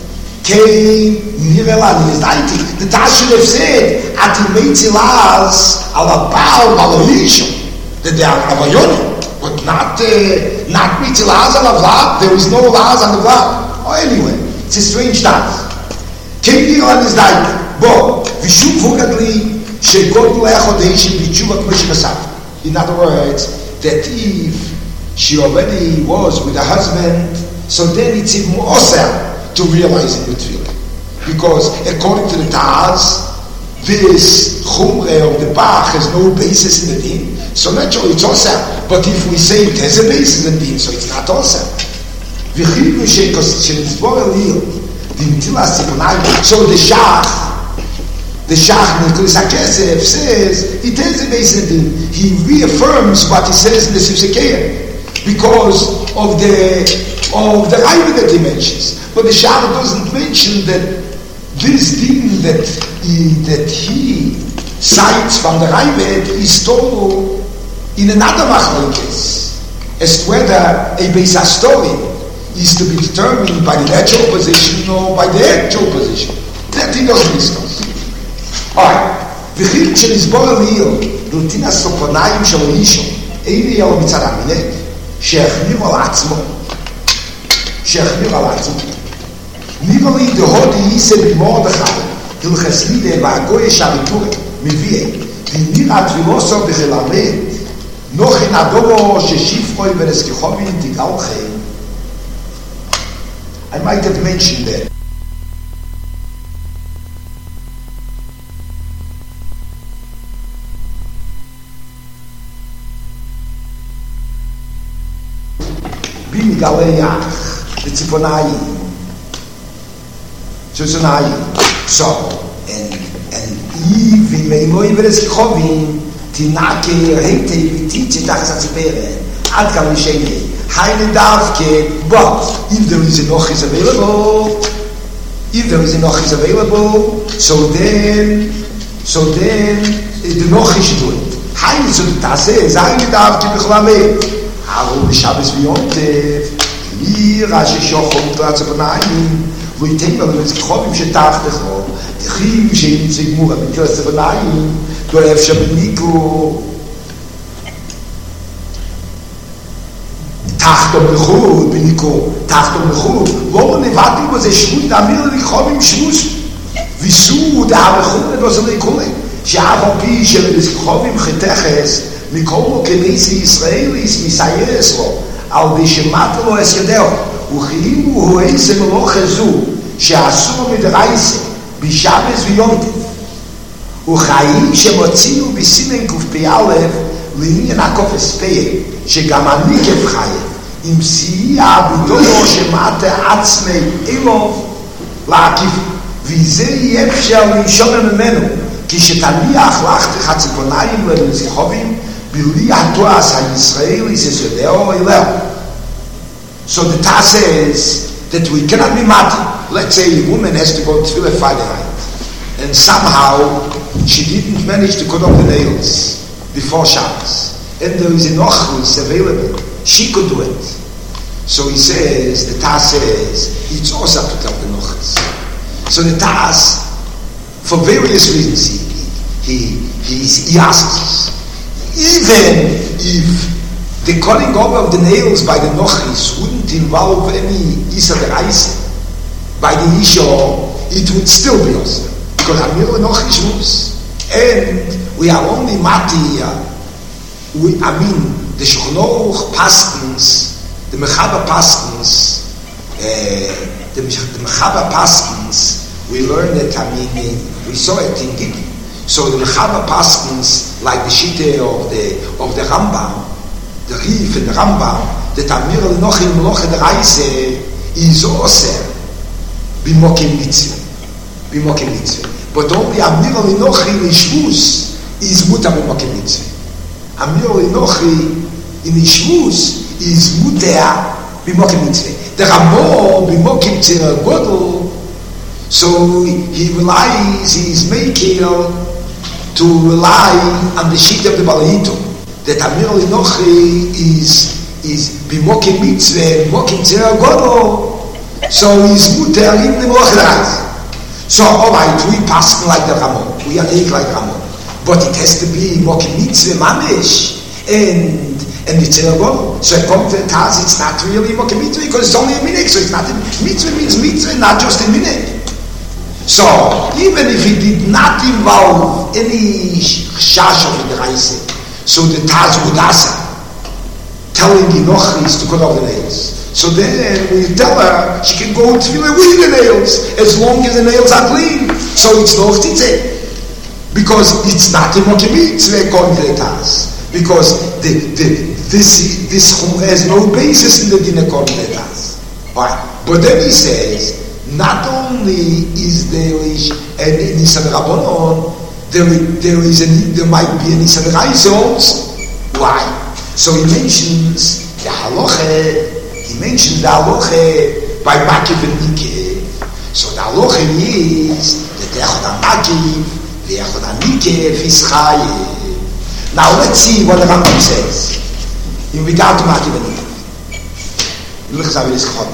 כי נראה לה, נזדייתי. The Taz should have said, אתם נמצא לעז על הבעל ועל הראשון. That they are avayonim. But not, uh, not mitzvah laz on the vlad. There is no laz on the vlad. Oh, anyway, it's a strange dance. Kein on his diet. Bo, v'shuv hugadli, shekodl echodeishi b'tshuva k'mesh masat. In other words, that if she already was with a husband, so then it's even more to realize in the tefillah. Because according to the Taz, this chumre of the Bach has no basis in the din. So naturally it's awesome. But if we say it has a basis in the din, so it's not awesome. So the Shach, the Shach Nicholas HaKesef says it has a basis in the din. He reaffirms what he says in the Sifsekeh because of the of the Raiva that he mentions. But the Shach doesn't mention that this din that he, that he cites from the Raiva is total in another machlokes as to whether a Beis HaStorim is to be determined by the natural position or by the actual position. That he doesn't discuss. Alright. וכי כשנסבור אליהו נותין הסופניים של אישו אין יהיה מצד המינק שהחמיר על עצמו שהחמיר על עצמו נראה לי דהוד ייסה במורדכי הלכס לידה והגוי שהריפור מביא ונראה תבילוסו בחלמד נוכן הדורו ששיפרוי ונזכחובין תגל חיים. I might have mentioned that. Bin Galeach, the Tziponayim. Tziponayim. So, and and Eve in Meimoi ונזכחובין תינקה היטה ותיצה תחת הציפרן עד כאן לשני. Highly dafke, but if there is a noch is available, if there is a noch is available, so then, so then the noch is do it. Highly so the tase, highly dafke bichlame. How the Shabbos beyond it, here as a shoch on the Platz of Naim, ויתן לו לזכובים שתחתך לו, תחים שימצא גמורה, בתרס הבניים, לא אפשר בניקו, תחתו בחוד, בניקו, תחתו בחוד, לא נבדתי בו זה שמות, נאמיר לזכובים שמות, ויסו דהרחוד לבוסר לכולם, שאף על פי שלזכובים חתכס, מכל כניסי ישראליס מסייס לו, על בשמת לו אסקדאו, וכאילו הוא איזה מלוכה זו, שאסור מדרייסה, בשבס ויונטף, וחיים שמוציאו בסימן קפ"א, לעניין הקופס פיה, שגם אני כפחיה, עם סייע בדולו שמעת עצמי אלוב, להקיף, וזה יהיה אפשר לנשום ממנו, כשתניח לך הציפוניים לזכובים, בלי התועס הישראלי שסודאו אלהו. So the Taz says that we cannot be mati. Let's say a woman has to go to Tefillah Friday night, and somehow she didn't manage to cut off the nails before Shabbos, and there is an ochus available. She could do it. So he says, the Taz says, it's also to tell the ochus. So the Taz, for various reasons, he, he, he, he asks, even if the cutting over of the nails by the nochis wouldn't involve any isa deraisa, by the isha, it would still be also. Because Amir nochis moves. And we are only mati, uh, we, I mean, the Shulchan Paskins, the Mechaba Paskins, uh, the, the Mechaba Paskins, we learned that, I mean, we saw it in Gigi. So the Mechaba Paskins, like the Shite of the of the Rambam, the Rif and the Rambam, that Amir al-Nochim Meloche Deraisa is also b'mokim mitzvah. B'mokim mitzvah. But only Amir al-Nochim Ishvus is mutar b'mokim mitzvah. Amir al-Nochim in Ishvus is mutar b'mokim mitzvah. The Rambam b'mokim tzera godel, so he relies, he is making to rely on the sheet of the Balaito, that Amir al-Nochi is is b'mokim mitzvah, b'mokim tzera godol, so he's muter in the mochras. So alright, we pass like the Ramon, we are take like Ramon, but it has to be b'mokim mitzvah mamish, and and the tzera godol. So according to the Taz, it's not really b'mokim mitzvah because it's only a minute, so it's not a, mitzvah means mitzvah, not just a minute. So, even if it did not involve any chash of the Reise, so the Taz would ask telling the Nochris to cut off the nails. So then we tell her she can go to Tefillah with the nails as long as the nails are clean. So it's Noch Titzeh. Because it's not a Mokim Mitzvah according to the Taz. Because the, the, this this Chum has no basis in the Din according to the Taz. Alright. But then he says, not only is there an Nisan Rabbanon, there, there is a, there might be a Nisan Reise also. Why? So he mentions the halacha. He mentions the halacha by Makiv and Nikev. So the halacha is that Echad HaMakiv ve'Echad HaNikev is Chayev. Now let's see what the Rambam says in regard to Makiv and Nikev. Look at this Chod.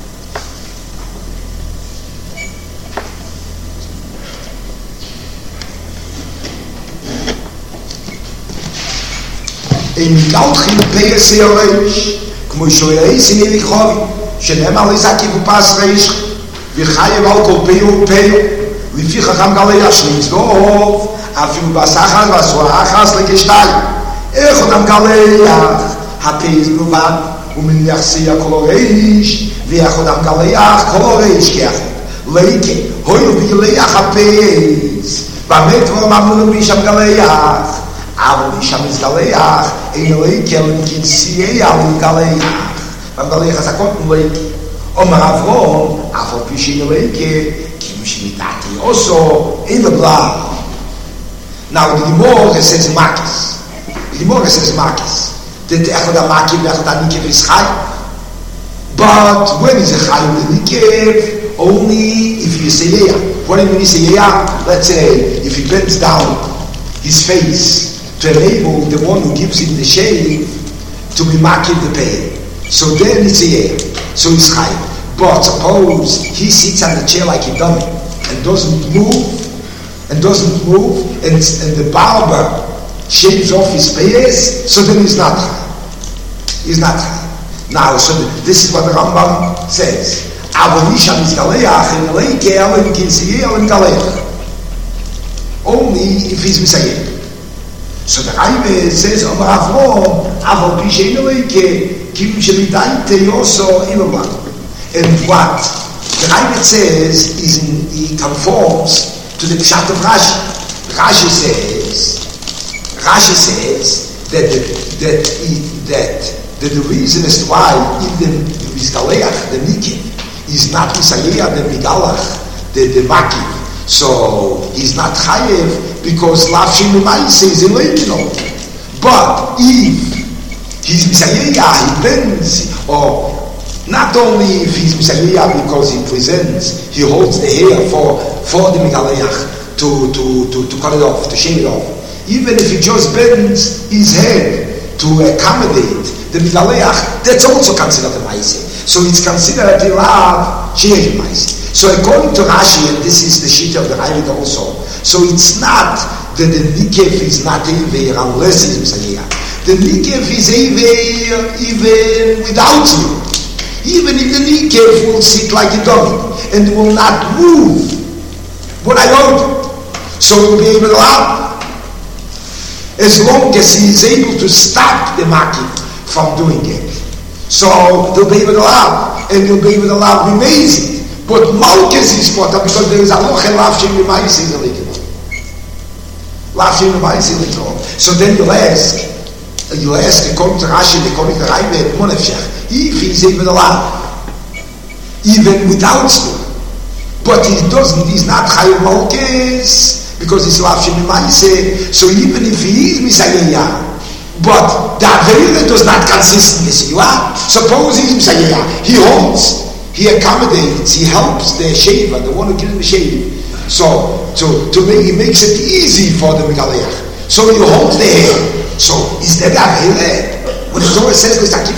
in galchim pes yoresh כמו shoyes in elikhovi shenemar lizaki pas reish vi chayev al kol peyo peyo vi fi chacham gal yashnim zdov afim basachas vaswachas lekishtal echot am gal yach hapez nuvan umin yachsi yakoloreish vi echot am gal yach koloreish kach leike hoyo vi leach hapez bamet vor mamnu bi sham gal yach aber ich habe es galeach in leikel in sie ja in galeach beim galeach sa kommt leik und man avro afo pishin leike kim shmitati also in the blah now the more says makis the more says makis that echad makis echad nikev is high, but when is a high the nikev only if you say yeah. What do you mean you say yeah? Let's say if he bends down his face to enable the one who gives him the shave to be making the pain. So then it's a year. So it's high. But suppose he sits on the chair like he done it and doesn't move, and doesn't move, and, and the barber shaves off his face, so then he's not high. He's not high. Now, so this is what the Rambam says. Only if he's Messiah. So the Rebbe says, Amar Avrom, Aval Pisheneleke, Kim Shelidaite Yoso Iloman. And what the Rebbe says is in, he conforms to the Pshat of Rashi. Rashi says, Rashi says that the, that he, that that the reason as to why even the Mizgaleach, the Nikki, is not Misayah, the Migalach, the, the Maki. So he's not Chayev because Lavshin Umaise is illegal. But if he's Misayah, he bends, or not only if he's Misayah because he presents, he holds the hair for, for the Migaleach to, to, to, to cut it off, to shave it off. Even if he just bends his head to accommodate the Migaleach, that's also considered a Maise. So it's considered a Lav Sheyesh Maise. So according to Rashi, and this is the sheet of the Ravid also, so it's not that the Nikef is not Eiver unless he's Misayah. The Nikef is Eiver even without you. Even if the Nikef will sit like a dog and will not move, what I order. So he'll be able to allow, as long as he is able to stop the Maki from doing it. So they'll be able to allow, and they'll be able to allow amazing. But Malkus is potter because there is a loch and lav shem b'mayis is illegal. Lav shem b'mayis is illegal. So then you'll ask, you'll ask according to Rashi, according to Raive, Monefshech, if he's able to allow, even without sleep, but he doesn't, he's not Chayav Malkus because he's lav shem b'mayis. So even if he is Misayah, but the Avera does not consist in this. You are? Suppose he's Misayah, he holds, he accommodates, he helps the shaver, the one who gives him the shave. So, to, to make, he makes it easy for the Megaleach. So he holds the hair. So, is that Avera? When the Torah says,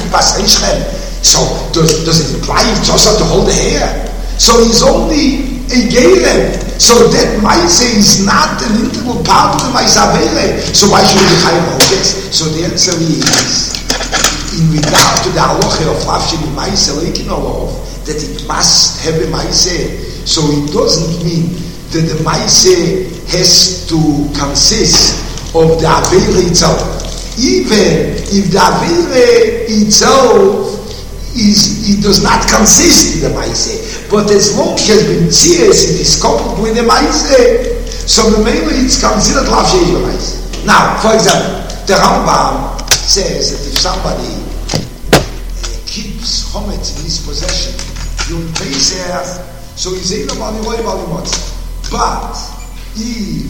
so, does, does it imply he just have to hold the hair? So he's only a Gerem. So that Maise is not an integral part of the Maise Avera. So why should he Chayav Malkus? So the answer is, in regard to the halacha of Lavshin Maise Leikin Olov, that it must have a Maise. So it doesn't mean that the Maise has to consist of the Avera itself. Even if the Avera itself is, it does not consist in the Maise. But as long as been serious, it is coupled with the Maise. So the mainly it's considered Lavshin Maise. Now, for example, the Rambam says that if somebody uh, keeps Chometz in his possession, you'll pay Pesach, so he's able to buy the But if,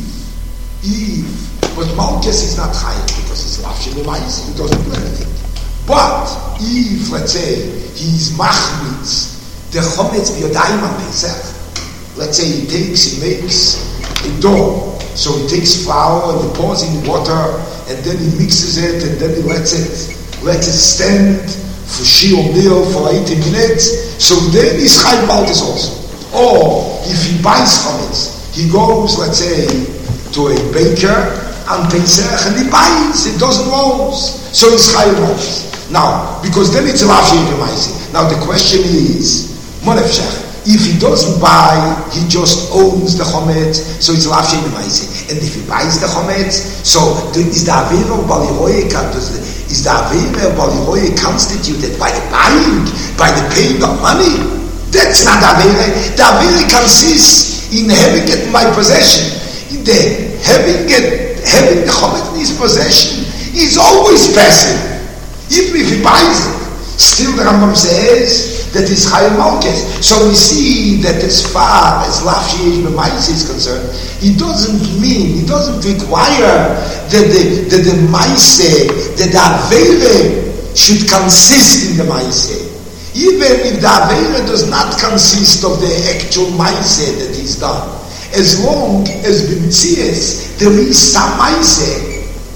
if, but Malkus is not high because he's Lavshin Maise, he doesn't do anything. But if, let's say, he's Machmitz, the Chometz b'yodayim on Pesach, let's say he takes, he makes a dough, so he takes flour and he pours in water, and then he mixes it, and then he lets it, lets it stand for shiur meal for eighty minutes, so then he's Chayav Malkus also. Or, if he buys Chometz, he goes, let's say, to a baker on Pesach, and he buys a dozen rolls, so he's Chayav Malkus. Now, because then it's a Lav Sheyesh Maise. Now the question is, if he doesn't buy, he just owns the Chometz, so it's Lav Sheyesh Maise. And if he buys the Chometz, so is the Avera of Baliroye, is the Avera of Baliroye constituted by the buying, by the paying of money? That's not Avera. The Avera consists in having it in my possession. In the having it, having the Chometz in his possession is always passive. Even if he buys it, still the Rambam says that it's Chayav Malkus. So we see that as far as Lav Sheyesh Maise is concerned, it doesn't mean, it doesn't require that the that the Maise, that the Avera should consist in the Maise. Even if the Avera does not consist of the actual Maise that he's done, as long as b'mitzias there is some Maise.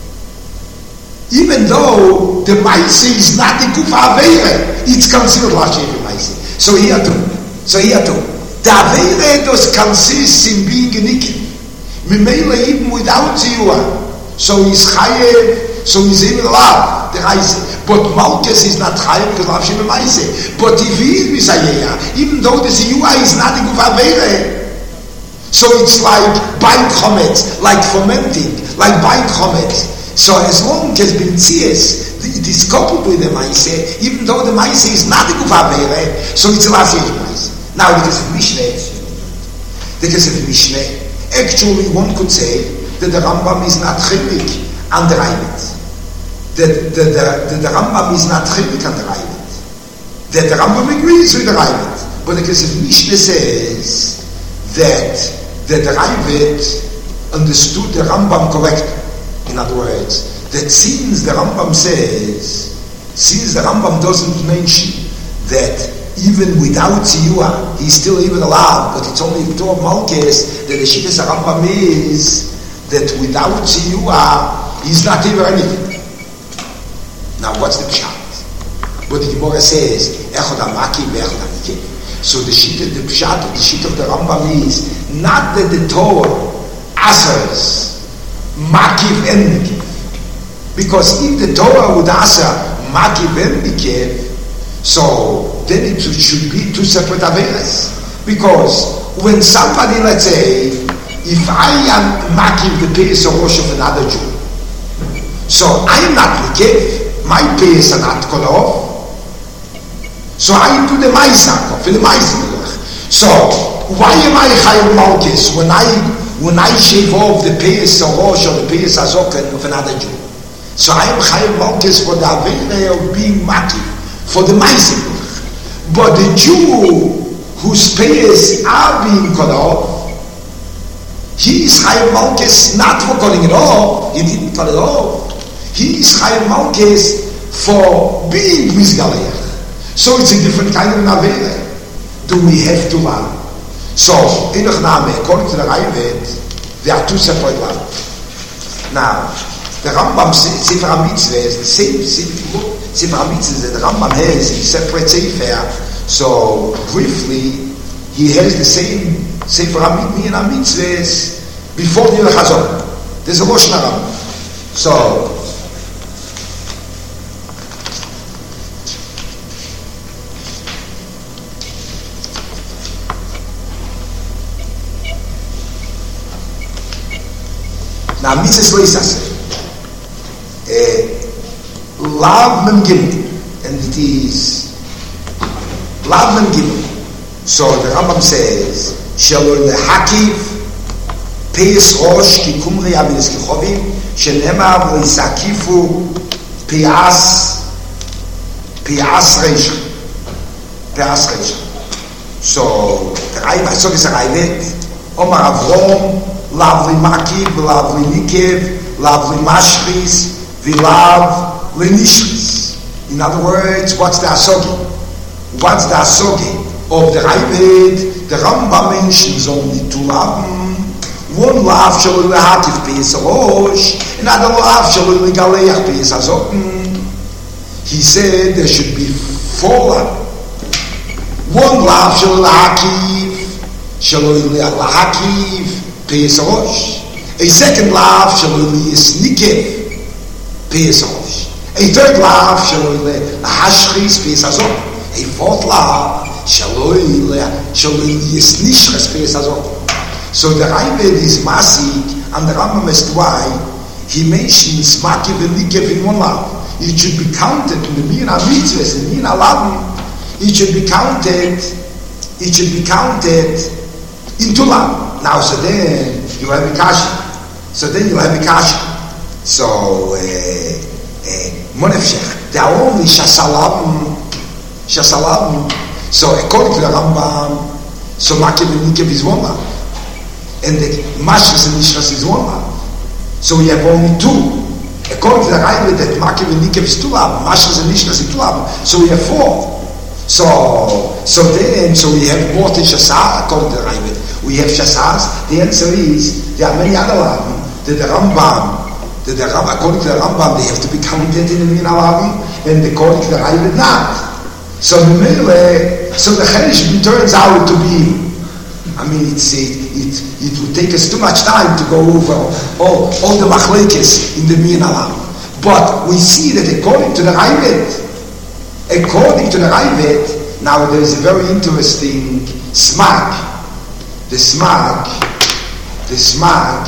Even though the Maise is not the Guf Avera, it's considered Lav Sheyesh Maise. So here too. So here too. The Avera does consists in being a nikim. Mimele even without ziyua. So he's chayev, so he's even allowed, the Reise. But Malkus is not chayev because Lav Shem Maise. But if he is Misayeya, even though the ziyua is not a guf Avera, so it's like buying chometz, like fermenting, like buying chometz. So as long as Bintzias, it is coupled with the Maise, even though the Maise is not a guf Avera, so it's a last year's Maise. Now because of Mishneh, because of Mishneh, actually one could say that the Rambam is not chilek on the Raivet. That the, the, the, the Rambam is not chilek on the Raivet. That the Rambam agrees with the Raivet. But because of Mishneh says that, that the Raivet understood the Rambam correctly. In other words, that since the Rambam says, since the Rambam doesn't mention that even without Ziyua, he's still even allowed, but it's only two of Malkes, that the Shittas Rambam is that without Ziyua, he's not even anything. Now, what's the Pshat? But the Gemara says, Echod HaMaki ve'Echod HaNikev. So the Shittas, the Pshat, the Shittas of the Rambam is not that the Torah asers Makiv and Nikev. Because if the Torah would aser Makiv and Nikev, so then it should be two separate averas. Because when somebody, let's say, if I am making the payas or rosh of another Jew, so I'm not nikev, my payas are not cut off, so I do the ma'isakov, the ma'isakov. So why am I chayv malkes when I when I shave off the payas or rosh or the payas azoken of another Jew? So I am chayv malkes for the avera of being makiv, for the ma'isakov. But the Jew whose payas are being cut off, he is Chayav Malkes not for cutting it off. He didn't cut it off. He is Chayav Malkes for being Mizgalech. So it's a different kind of Navera. Do we have to learn? So, Enoch Name, according to the Raivet, there are two separate levels. Now, the Rambam Sefer HaMitzvah is the same Sefer HaMitzvah that the Rambam has in separate Sefer. So, briefly, he has the same Sefer HaMitzvahs before the Chazon. There's a Rosh Hashanah. So, now Mitzvahs Loisase. Lav Mem Gimel, and it is Lav Mem Gimel. So the Rambam says, Shalol lehakiv peis rosh ki kumri avilis kichovim shenemar v'yisakifu peas peas reisha peas reisha. So the Raivet, so is a Raivet, Omar Avrom, lav limakiv, lav linikev, lav limashris, v'lav linishris. In other words, what's the asogi? What's the asogi of the Raivet? The Rambam mentions only two lavim. One lav shalol lehakiv peis rosh, another lav shalol legaleach peis hazoten. He said there should be four lavim. One lav shalol lehakiv, shalol lehakiv peis rosh. A second lav shalol yisnikev peis rosh. A third lav shalol lehashchis peis hazoten. A fourth lav shaloi yisnishres peis hazoten. So the Raivet is Masik, and the Rambam is why he mentions Makiv and Nikev in one lav. It should be counted in the Mina Mitzvahs, in the Mina Lavim. It should be counted. It should be counted in two lav. Now, so then you have a kasha. So then you have a kasha. So Monefshech, there are only Shasalavim, Shasalavim. So according to the Rambam, so Makiv and Nikev is one lav. And the Mashras and Nishras is one lav. So we have only two. According to the Raivet, that Makiv and Nikev is two lav, Mashras and Nishras is two lav. So we have four. So so then, so we have more than Shasar, according to the Raivet. We have Shasars. The answer is, there are many other lavim. That the Rambam, that the Rambam, according to the Rambam, they have to be counted in the Mina lavim, and according to the Raivet, not. So the Mele, so the Cheshbon turns out to be, I mean, it's, it, it, it would take us too much time to go over all, all the machlekes in the Min Alam. But we see that according to the Raivet, according to the Raivet, now there is a very interesting smag. The smag, the smag,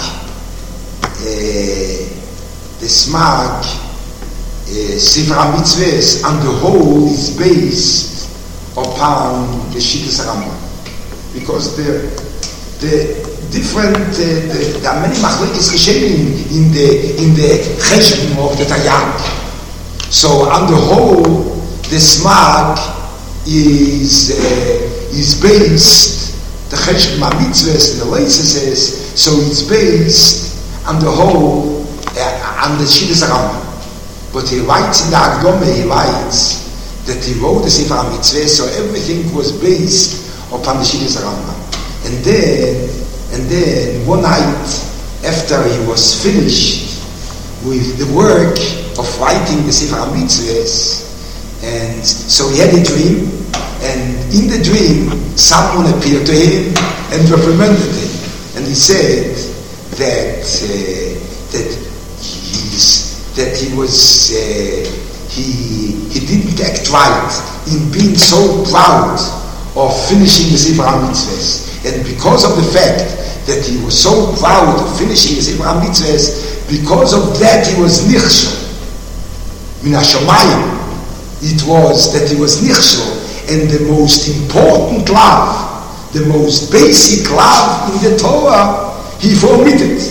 uh, the smag, uh, Sefer HaMitzvahs, and the whole is based upon the Shittas Rambam. Because the the different uh, the, there are many machlekes rishonim in the in the cheshbon of the Tayag. So on the whole, the smag is uh, is based the cheshbon mitzvahs the leitzes says so it's based on the whole uh, on the Shittas Rambam. But he writes in the Agdome, he writes that he wrote the Sefer HaMitzvah, so everything was based upon the Shittas Rambam. And then, and then one night after he was finished with the work of writing the Sefer HaMitzvahs, and so he had a dream, and in the dream someone appeared to him and reprimanded him, and he said that uh, that he's that he was uh, he he didn't act right in being so proud of finishing the Sefer HaMitzvahs, and because of the fact that he was so proud of finishing the Sefer HaMitzvahs, because of that he was nichshel min hashamayim. It was that he was nichshel, and the most important love, the most basic love in the Torah, he omitted.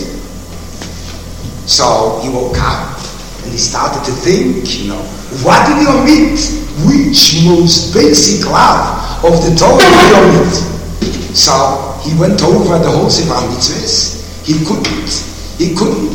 So he woke up and he started to think, you know, what did he omit? Which most basic love of the Torah did he omit? So he went over the whole Sefer HaMitzvahs. He couldn't, he couldn't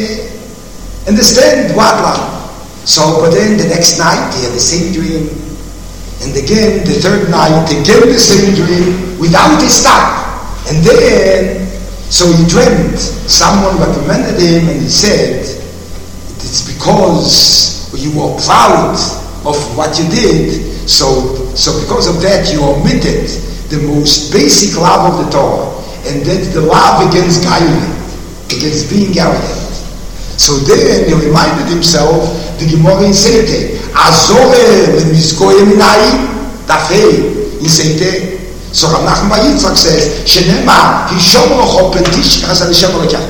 uh, understand what love. So, but then the next night he had the same dream, and again the third night again the same dream without a stop. And then, so he dreamt. Someone recommended him, and he said, "It's because you were proud of what you did. So, so because of that, you omitted the most basic love of the Torah, and that's the love against Gailing, against being arrogant." So then he reminded himself the Gemara in Seite, Azore lemizkoye minai dafei in Seite. So Rav Nachman bar Yitzchak says, Shenema hishom rocho pentishkas al Hashem Elokech.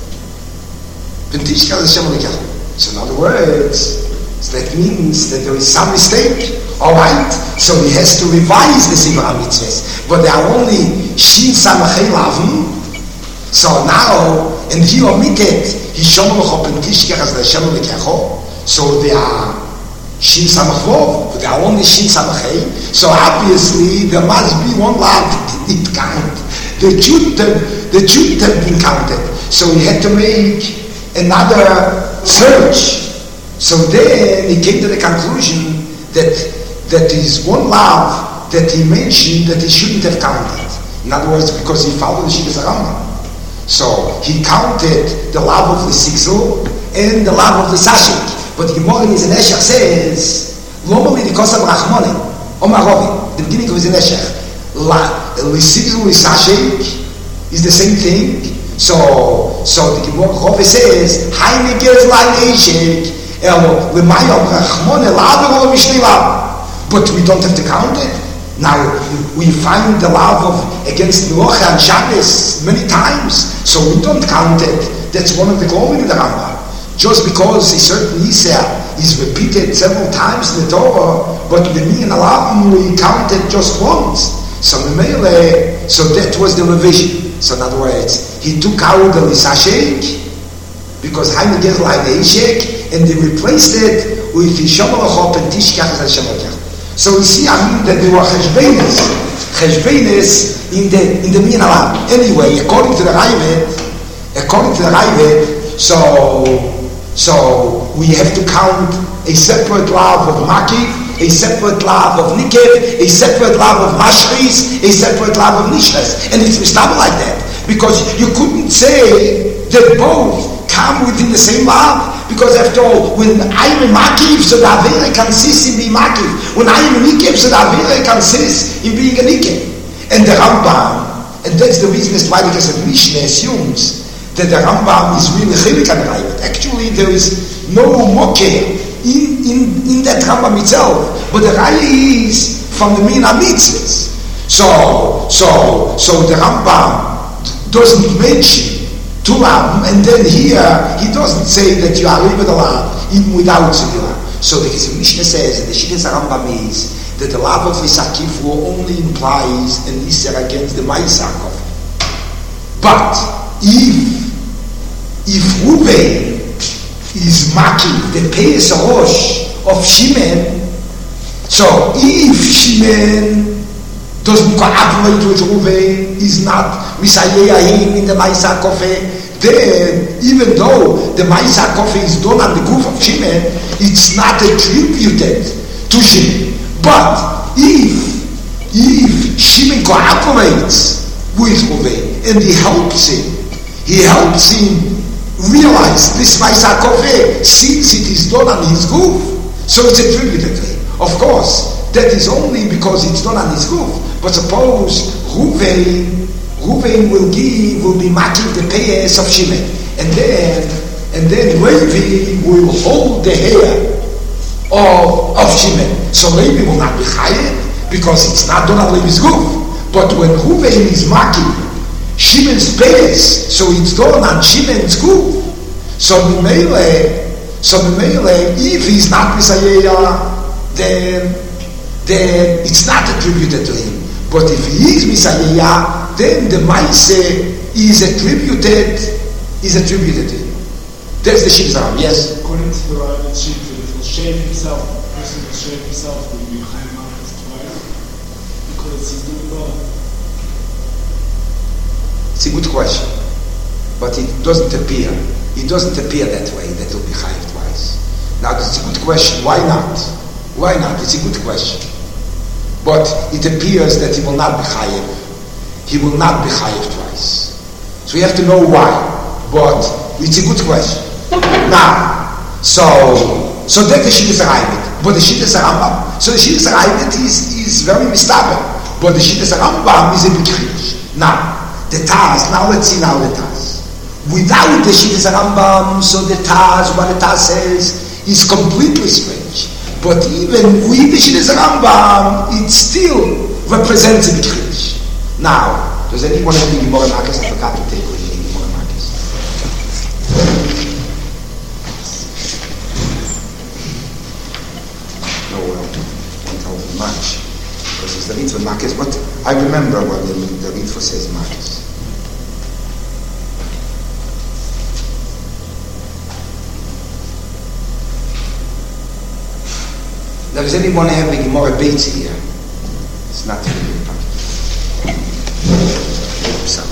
Pentishkas al Hashem Elokech. So in other words, so that means that there is some mistake. All right, so he has to revise the Sefer HaMitzvahs, but there are only Shin Samachei Lavim. So now, and he omitted Hishom Rocho Pentishkas al Hashem Elokech. So they are Shin Samach Vov, but they are only Shin Samachei. So obviously there must be one love that didn't count. The shouldn't have, the shouldn't have been counted. So he had to make another search. So then he came to the conclusion that that is one love that he mentioned that he shouldn't have counted. In other words, because he followed the Shittas Rambam. So he counted the love of the Sigzul and the love of the Sashik. But the Gemara in his Neshech says, Lomali the Kosav Rachmoni, Omar Rovi, the beginning of his Neshech, Sigzul is Sashik, is the same thing. So, so the Gemara Rovi says, Hainekez Lai Neshek, Elo, Lemayom Rachmoni, Lavero Mishnilav. But we don't have to count it. Now, we find the love of against Melocha and Shabbos many times, so we don't count it. That's one of the glory in the Rambam. Just because a certain Yisrael is repeated several times in the Torah, but the Min Alavim we counted just once. So the Mele, so that was the revision. So in other words, he took out the Lisashek, because Hainu Gez Lai Neishek, and they replaced it with Hishom Rocho Pentishkach as Hashem Elokech. So we see, I mean, that there were cheshbenes, cheshbenes in the in the Min Alam. Anyway, according to the Raivet, according to the Raivet, so so we have to count a separate love of Makif, a separate love of Nikev, a separate love of Mashris, a separate love of Nishres, and it's mistable like that because you couldn't say that both come within the same love? Because after all, when I am a Makiv, so the Avera consists in being Makiv. When I am a Nikev, so the Avera consists in being a Nikev. And the Rambam, and that's the reason as why the Mishnah assumes that the Rambam is really Chilik and Rayot. Actually, there is no Mokeh in, in, in that Rambam itself. But the Raya is from the Mina Mitzvahs. So, so, so the Rambam doesn't mention Tulam, and then here he doesn't say that you are living alive even without Zivila. So the Mishnah says that the Shittas Rambam is that the love of Isakif only implies an Isser against the Maisakov. But if if Ruben is Maki, the Peis Rosh of Shimon, so if Shimon doesn't cooperate with Ruben, is not Misayeh him in the Maisakov, then even though the Maisakov is done on the goof of Shimon, it's not attributed to Shimon. But if if Shimon cooperates with Ruven and he helps him, he helps him realize this Maisakov, since it is done on his goof, so it's attributed to him. Of course, that is only because it's done on his goof. But suppose Ruven Ruven will give, will be making the payas of Shimon, and then and then Levi will hold the hair of, of Shimon. So Levi will not be chayav because it's not done on Levi's goof. But when Ruven is making Shimon's payas, so it's done on Shimon's goof. So Mimele, so Mimele, if he's not Misayah, then then it's not attributed to him. But if he is Misayah, then the Maise is attributed, is attributed to him. That's the Shittas Rambam, yes? According to the Rambam, if he'll shave himself, the person will shave himself, will be Chaim Malchus twice, because he's doing well. It's a good question, but it doesn't appear. It doesn't appear that way, that will be Chaim twice. Now, it's a good question. Why not? Why not? It's a good question. But it appears that he will not be Chayiv. He will not be Chayiv twice. So you have to know why. But it's a good question. Now, so so that's the Shittas Rambam. But the Shittas Rambam, so the Shittas Rambam is, is very mistaken. But the Shittas Rambam is a big chiddush. Now, the Taz, now let's see now the Taz. Without the Shittas Rambam, so the Taz, what the Taz says, is completely strange. But even with the Shittas Rambam, it still represents a big chiddush. Now, does anyone have the Gemara Marcus? I forgot to take with the Gemara Marcus. No, well, won't help me much. Because it's the Ritva Marcus, but I remember what the, the Ritva says Marcus. Now, does anyone have the Gemara Beitzi here? It's not really good. So.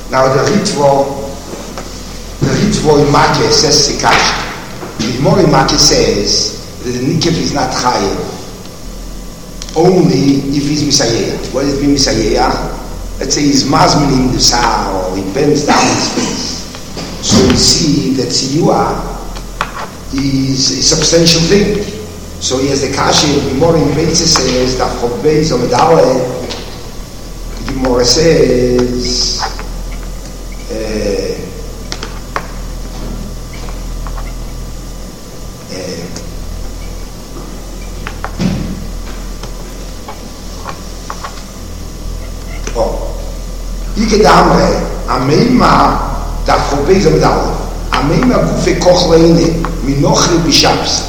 Now the Ritvo, the Ritvo in Makkah says Sikash. The Gemara in Makkah says that the Nikev is not Chayev, only if he's Misayeh. What does it mean Misayeh? Let's say he's Mazmin in the Sah, or he bends down his face. So we see that Siyua is a substantial thing. So he has the Kashi, the Gemara in Beitze says, that Chob Beis or Medale, the Gemara says, uh, Ike damre, ameima da Chob Beis Medale, ameima gufe koch leine, minochri bishabs.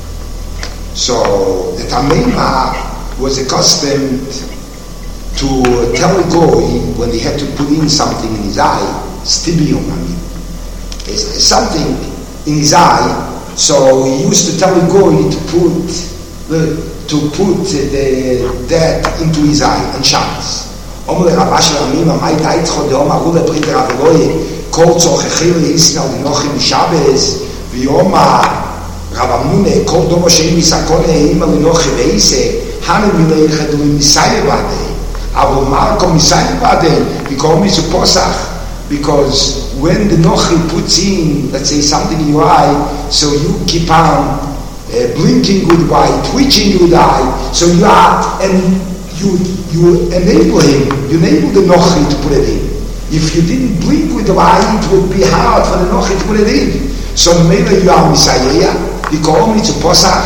So the ameima was accustomed to tell a goy when they had to put in something in his eye, stibium, I mean, it's, it's something in his eye. So he used to tell a goy to put the, to put the, that into his eye on Shabbos. Omle Rabashe Amima, my diet chod the Oma Rule bringt der Aveloye, kol tzor chechil Yisrael dinochim Shabbos, v'yoma Rabamune, kol domo sheim misakone ima linochim veise, hanen mileiche du misaye badei, avo marko misaye badei, because it's a posach, because when the nochi puts in, let's say, something in your eye, so you keep on uh, blinking with eye, twitching with eye, so you are, and you you enable him, you enable the nochi to put it in. If you didn't blink with the eye, it would be hard for the nochi to put it in. So maybe you are Misayeh, you call me to Posach.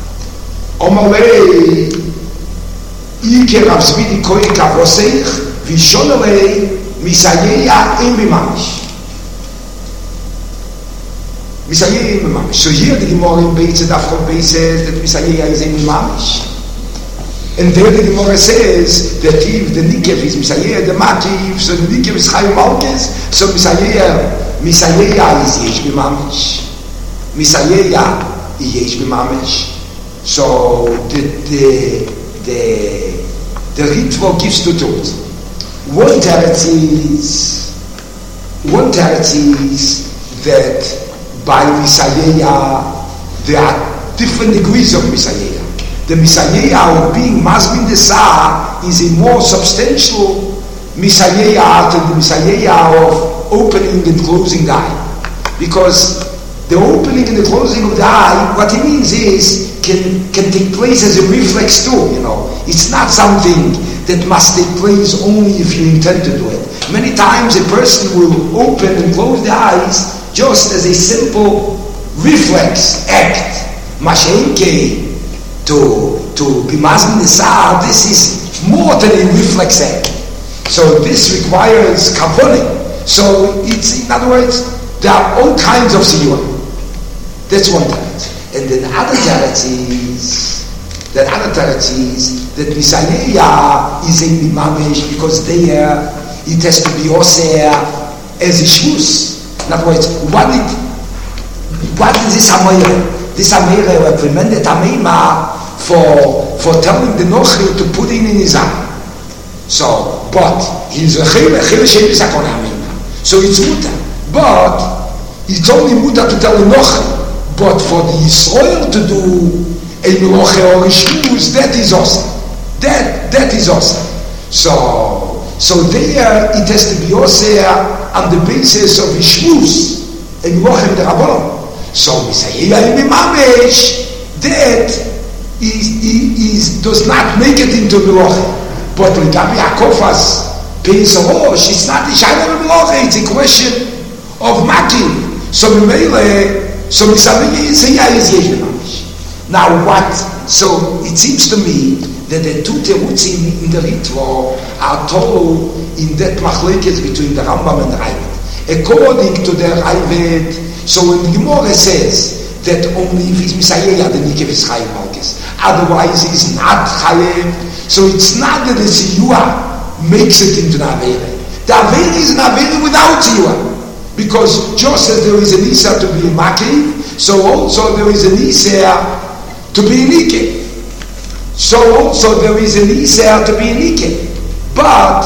Omalei, Ike Rav Zvi Kohen Kavoseich, Vishonalei, Misayeh in Bimamish. Misayeh in Bimamish. So here the Gemara in Beitze Daf Chob Beis says that Misayeh is in Bimamish. And there the Gemara says that if the Nikev is Misayeh, the Makiv, so the Nikev is Chayim Malkes, so Misayeh, Misayeh is Yesh B'Mamish. Misayeh is Yesh B'Mamish. So the, the, the, the Ritvo gives to truth. One teretz is, one teretz is that by Misayeh, there are different degrees of Misayeh. The Misayeh of being Mazmin the Sah is a more substantial Misayeh than the Misayeh of opening and closing the eye. Because the opening and the closing of the eye, what it means is, can, can take place as a reflex too, you know. It's not something that must take place only if you intend to do it. Many times a person will open and close the eyes just as a simple reflex act. Mashenke. To, to be Mazmin the Sah, this is more than a reflex act. So this requires kaponim. So it's, in other words, there are all kinds of siyur. That's one teretz. And then other teretz is, that other teretz is, that Misayeh is in Mimamish, because there it has to be oseh as a shus. In other words, what, it, what is this Ameire? This Ameire recommended Ameima for for telling the Nochi to put in in his eye. So, but he's a chile, chile sheim sakon Ameima. So it's muta. But it's only muta to tell the Nochi. But for the Yisrael to do a Meloche or a Shmuz, that is awesome. That, that is awesome. So, so there it has to be oseh on the basis of Shmuz, a Meloche and the Rabbanon. So Misayeh in Mimamesh, that is, is, does not make it into Meloche. But Ligabi Akofas, Beis Rosh, it's not the Shaila of Meloche, it's a question of Makim. So Mimele, so Misayeh is Yesh Mimamesh. Now what? So it seems to me that the two terutzim in the Ritvo are told in that machlekes between the Rambam and the Ravid. According to the Ravid, so when the Gemara says that only if he's Misayeh, the Nikev is Chayim Malkes. Otherwise, he's not Chayim. So it's not that the Siyua makes it into the Avera. The Avera is an Avera without Siyua. Because just as there is an Isa to be a Makiv, so also there is an Isa to be a Nikev. So also there is an Isa to be a Nikev. But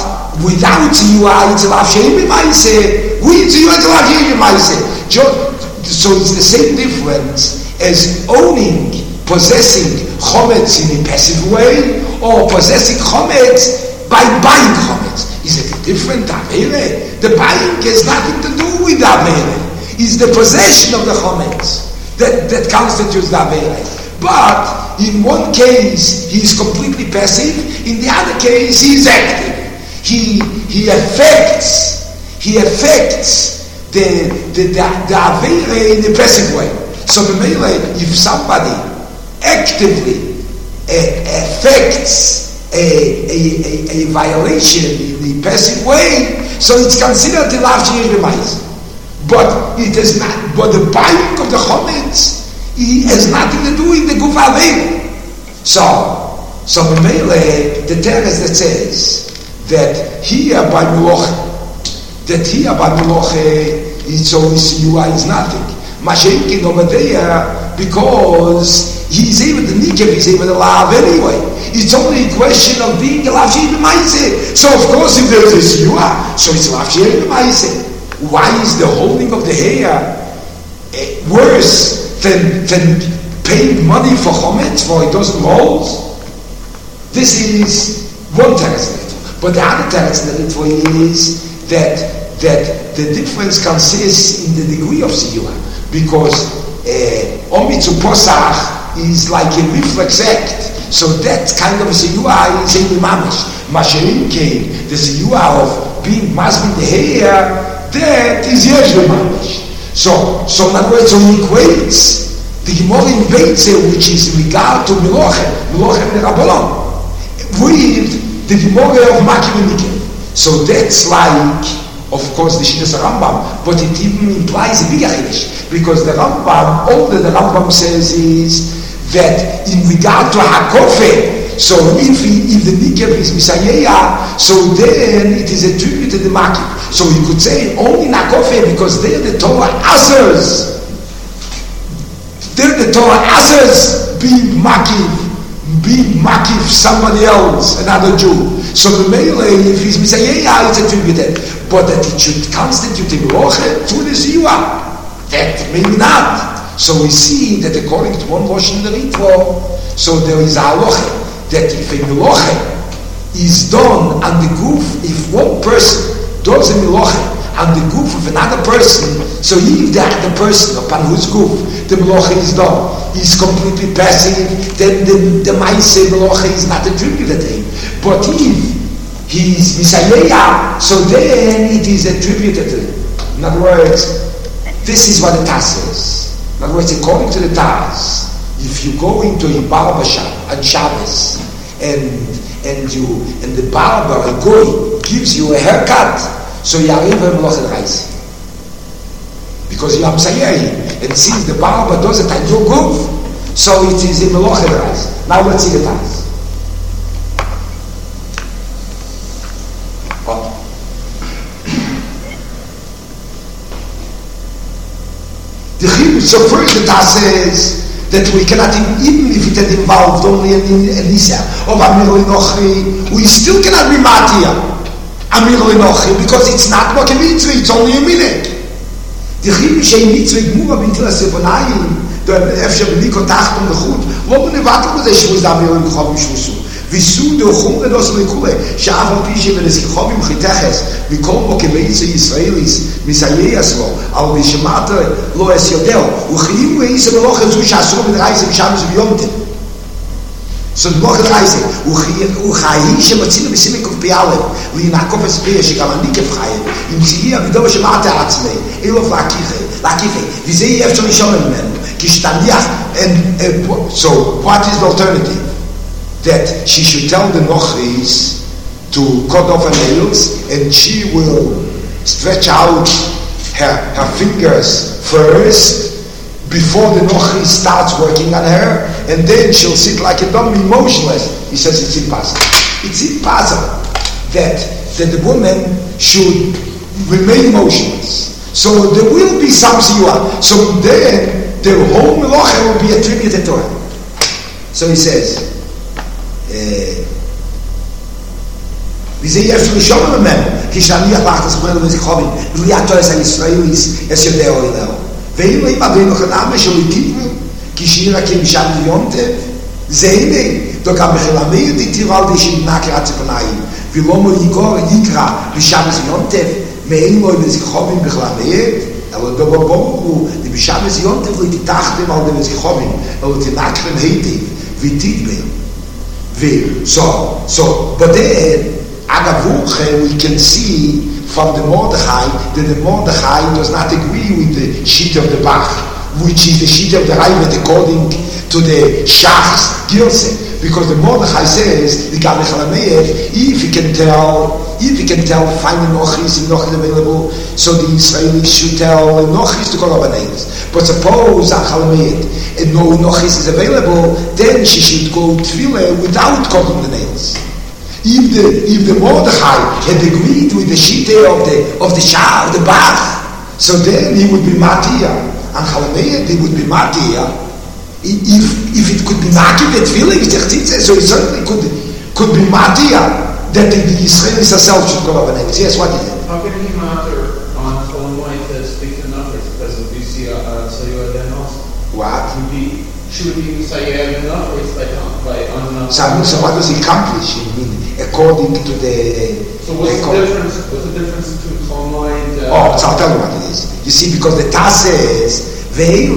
Without Ziyua, it's a Lav Shein B'maise. With Ziyua, it's a Lav Shein B'maise. So it's the same difference as owning, possessing Chometz in a passive way, or possessing Chometz by buying Chometz. Is it a different Avere? The buying has nothing to do with the Avere. It's the possession of the Chometz that, that constitutes the Avere. But in one case, he is completely passive. In the other case, he is active. He he affects he affects the the the, the Avere in a passive way. So the melee, if somebody actively uh, affects a, a, a, a violation in the passive way, so it's considered the Lav Shein B'maise. But it is not. But the buying of the Chometz, it has nothing to do with the Guf Avera. So, so the melee, the teres that says that here by Meloche, that here by Meloche, it's always Siyua is nothing. Mashenkin over there, because he's able to Nikev, he's able to Lav anyway. It's only a question of being a Lav Shein B'maise. So of course if there is a Siyua, so it's Lav Shein B'maise. Why is the holding of the hair worse than, than paying money for Chometz for a dozen rolls? This is one teretz. But the other teretz is that that the difference consists in the degree of Siyua, because Omitzu uh, Posach is like a reflex act, so that kind of Siyua is a mamish. Masherin came, the Siyua of being masmin the hair, that is yesh mamish. So, so in other words, so he equates the Gemara in Beitze, which is in regard to Meloche, Meloche and Rabbanon, with the Gemara of Makiv and Nikev. So that's like, of course, the Shittas Rambam, but it even implies a bigger Chiddush, because the Rambam, all that the Rambam says is that in regard to Hakofe, so if, he, if the Nikev is Misayeya, so then it is attributed to the Makiv. So you could say only in Hakofe, because there the Torah answers, there the Torah answers being Makiv, being Makiv somebody else, another Jew. So the Melee, if he's Misayeya, it's attributed. But that it should constitute a Meloche through the Siyua, that maybe not. So we see that according to one Lashon in the Ritva, so there is a halacha that if a Meloche is done on the goof, if one person does a Meloche on the goof of another person, so if the other person upon whose goof the Meloche is done is completely passive, then the, the Maaseh Meloche is not attributed to him. But if he is Misayeya, so then it is attributed to him. In other words, this is what the Taz says. In other words, according to the Taz, if you go into a barber shop on Shabbos and and you and the barber, a goy, gives you a haircut, so you are even Meloche Reis. Because you are Misayeya, and since the barber does it at your goof, so it is a Meloche Reis. Now let's see the Taz. The Chiddush, so first the Taz says that we cannot, even if it had involved only an Elisa of Amir Lenochi, we still cannot be Matia Amir Lenochi, because it's not like a mitzvah, it's only a minute. The Chiddush shein mitzvah gmura b'intil ha'sefonayim, the efsher b'liko tachton l'chut, lo b'nevatel b'zeh shvuz Amir Lenochi shvusu. ויסוד דוחום לדוס לכולה, שאף על פי שבנסיכו במחיתכס, מכל בו כבייצה ישראליס, מסייע עשרו, אבל בשמעת לא אסיודאו, וחיים ואיסה מלוכה זו שעשרו בדרייסה בשמש וביומתם. So the Mochel Reise, Uchayi Shematzina B'Simik of Pialev, L'Yinakov Espir Shekam Anikev Chayim, Im Tziyah V'Dova Shemate Atzmei, Elof L'Akiche, L'Akiche, V'Zei Yev Tzon Yishon Emenu, Kishtaniach, and so what is the alternative? That she should tell the Nochris to cut off her nails, and she will stretch out her, her fingers first before the Nochri starts working on her, and then she'll sit like a dummy, motionless. He says it's impossible. It's impossible that, that the woman should remain motionless. So there will be some siyua. So then the whole melacha will be attributed to her. So he says, Uh, וזה יש לשום ממנו, כשאני הלכת לסמל וזכרובים, וליאתו את הישראליס, את יודע או אלהו. ואילו אם אבינו חנמה שלו קיבלו, כשיר הקים שם ליונטב, זה הנה, דוקה מחלמי תיתירו על די שנקר הציפונאים, ולא מויגור יקרא בשבס יונטב, מאין לו וזכרובים בכלמי, אלא דבר ברוך הוא, בשבס יונטב לא תתחתם על די וזכרובים, אלא תנקרם היטיב, ותתבר. So, so, but then, Agavuche, we can see from the Mordechai that the Mordechai does not agree with the sheet of the Bach, which is the sheet of the Raivet according to the Shach's Gilse. Because the Mordechai says, the Gabi Chalameyev, if he can tell, if he can tell, find Enochis, Enochis available, so the Israelis should tell Enochis to call up nails. But suppose Chalameyev, and no Enochis is available, then she should go Tefillah without calling the nails. If the if the Mordechai had agreed with the Shite of the of the Shah of the Bach, so then he would be Matia, and Chalameyev he would be Matia. If if it could be Maki the Tefillah, so it certainly could could be Matia that the, the Israelis herself should go up and nails. Yes, what is it? How can he matter on Cholamoy to speak to numbers because of B C Sayuad and also? What? Should he say enough or is like by on So, so what does he accomplish? I mean, according to the. So what's the difference? What's the difference between Cholamoy and? Uh, oh, so I'll tell you what it is. You see, because the Taz says, Veil,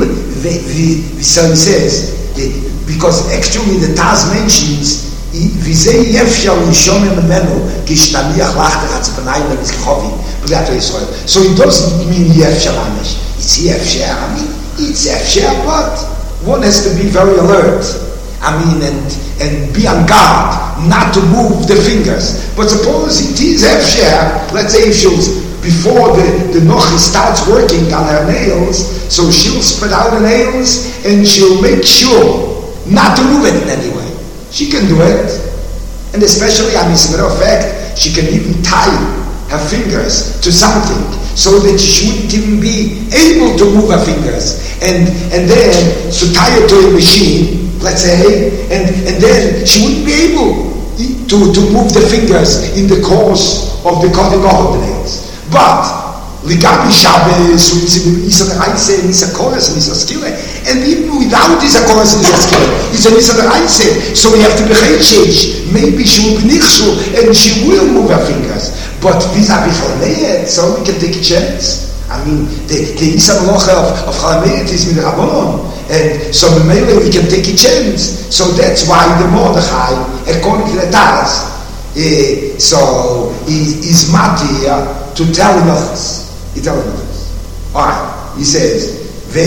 so he says, because actually the Taz mentions, Vizei Yefshal Nishomim Memenu, Kishtaniach Lachter Hatzpanayim Levitzchovi, B'liato Yisrael. So it doesn't mean Yefshal Amish. It's Yefshal. I mean, it's Yefshal, but one has to be very alert. I mean, and and be on guard, not to move the fingers. But suppose it is Yefshal, let's say if she's before the, the Nochi starts working on her nails, so she'll spread out the nails and she'll make sure not to move it in any way. She can do it. And especially, I mean, as a matter of fact, she can even tie her fingers to something so that she wouldn't even be able to move her fingers. And and then, so tie it to a machine, let's say, and, and then she wouldn't be able to, to move the fingers in the course of the cutting off of the nails. But Ligabi Shabbos, Isa the Reise, Isa Koras, and Isa Skille, and even without Isa Koras and Isa Skille, Isa Isa the Reise, so we have to be Chechish. Maybe she will be Nichshu, and she will move her fingers. But vis-a-vis Chalameet, so we can take a chance. I mean, the, the Isa Melocha of, of Chalameet is with the Rabbanon, and so maybe we can take a chance. So that's why the Mordechai, according to the Taz, uh, so is, is Matir to tell Enochis. He tells Enochis. Alright, he says,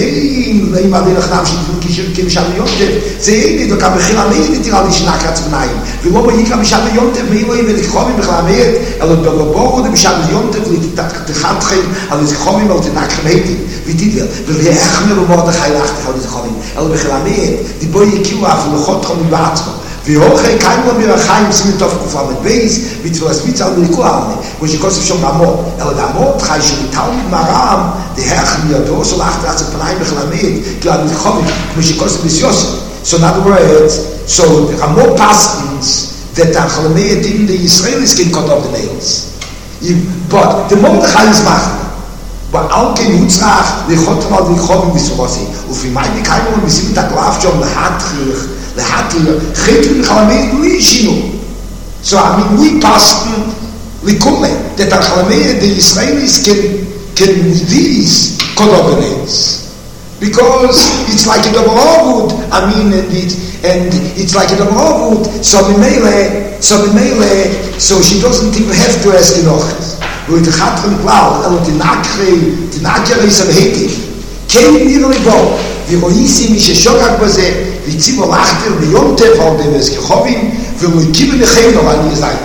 ואם לא ימלא לכנם שיתפילו כשם שם יונטב, זה אין דוקה בחילמית נתירה לשנק עצמניים, ולא ביקרא משם יונטב ואילו אם ולכחומים בחילמית, אלא בלבורו דמשם יונטב לתחתכם על לזכומים על תנקכם היטים, ותתבל, ולהחמר במורדכי לאחתך על לזכומים, אלא בחילמית, דיבו יקיעו אף ולחותכם מבעצמו, והוכי קיימו מרחיים שימים טוב תקופה מדבייס, ותפילס מיצה על מליקו העלמי, כמו שכוסף שום רמות, אלא דעמות חי שמתלמיד מהרם, דהך מידו של אחת עצת פניים בחלמית, כי על מלחומים, כמו שכוסף בסיוסי. So in other words, so there are more pastors that are Chalameet in the Israelis can cut off the nails. But the Mordechai is machna. But al ken Yitzchak lechotem al lichomim b'surosi. Ufimai b'kaymo b'sim taklav shom lehatrich lehatrich chitrim Chalameet b'li shinu. So I mean we pastor likule that are Chalameet the Israelis can can with these cut off the nails. Because it's like a double avud, I mean, and, it, and it's like a double avud, so b'meile, so b'meile, so she doesn't even have to ask Enochis. With the chatrim klal, elo tinakri, tinakri is a heiti. Kein nir libo, v'roisi mi sheshogak baze, v'tzivo lachter b'yontef, al deves kechovim, v'loikim nechem al nizay.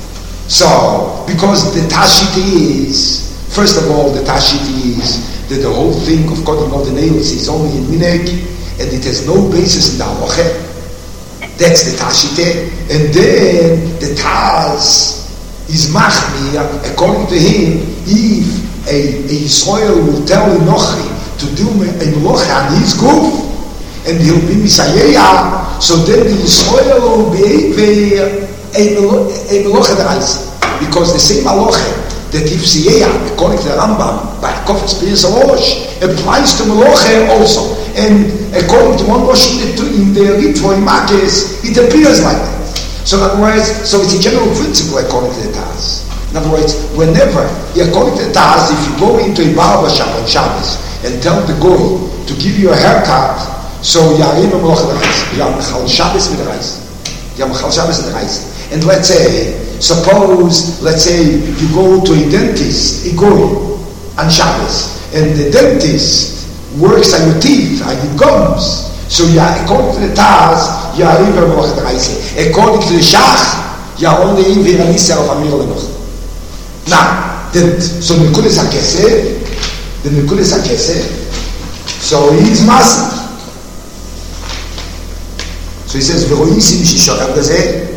So, because the tashit is, first of all, the tashit is, that the whole thing of cutting off the nails is only in Minhag, and it has no basis in the Halacha. That's the Tashite. And then the Taz is Machmir, according to him, if a, a Yisrael will tell Enochi to do a Melocha on his goof, and he'll be Misayah, so then the Yisrael will be a Melocha deraisa. Because the same halacha that if Siyah, according to the Rambam, by Kofetz Pirs Rosh, applies to Meloche also. And according to one Rosh in the Ritva in Makis, it appears like that. So in other words, so it's a general principle according to the Taz. In other words, whenever, according to the Taz, if you go into a barber shop on Shabbos and tell the guy to give you a haircut, so Yarim Meloche the Reis, Yam Shabbos with the Reis, Yam Shabbos with the Reis. And let's say, suppose, let's say, you go to a dentist, a goy, on Shabbos, and the dentist works on your teeth, on your gums. So, yeah, according to the Taz, you are even more the Reise. According to the Shach, you are only in the Ranisa of Amir Lenoch. Now, the, so the Nekulis HaKesef, the Nekulis HaKesef, so he is massive. So he says, V'roisim Shishorab Gazeh,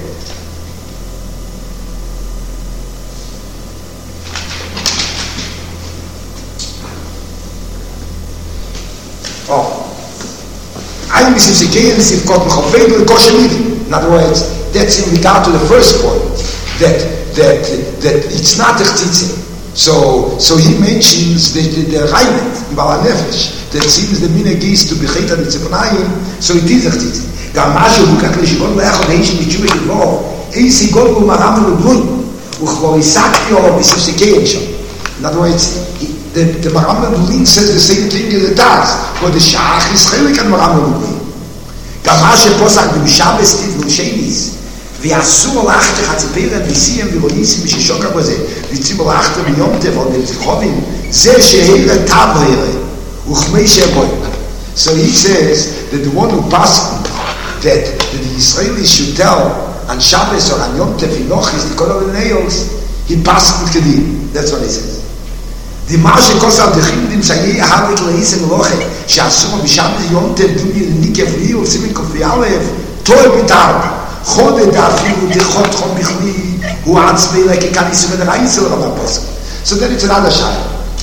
in other words, that's in regard to the first point, that that that it's not a chtzitze. So so he mentions the the, the Rainet in Baal HaNefesh that seems the minhag is to be chayta l'tzefonayim, so it is a chtzitze. Gam mashu bukak l'shivon le'achod heishin l'tshuva shivor eis igol u'maram l'gvul u'chvor isakti o b'sifsikein shom. In other words, the the Maram L'Lin says the same thing as the Taz, but the Shach is chelik at Maram L'Lin. כמה שפוסק במשאבס תבנו שייניס ועשו הלכת חצפרת וסיהם ורוניסים בששוק הבזה ויציבו הלכת ביום טבע ונתחובים זה שהירה תבהרה וכמי שבוי. So he says that the one who passed that, that the Israelis should tell on Shabbos or on Yom Tov Inochis the color of the nails, he passed with Kedim. That's what he says. די מאשע קוסט דע חינדים זיי האבט לייס אין לוחה שאסו בישאם יונט דוני ניכפלי און סימין קופיאלף טוי ביטאר חוד דאפיל די חוד חום ביכלי הוא עצמי like קאניס מיט רייסל רבאס. So then it's another side.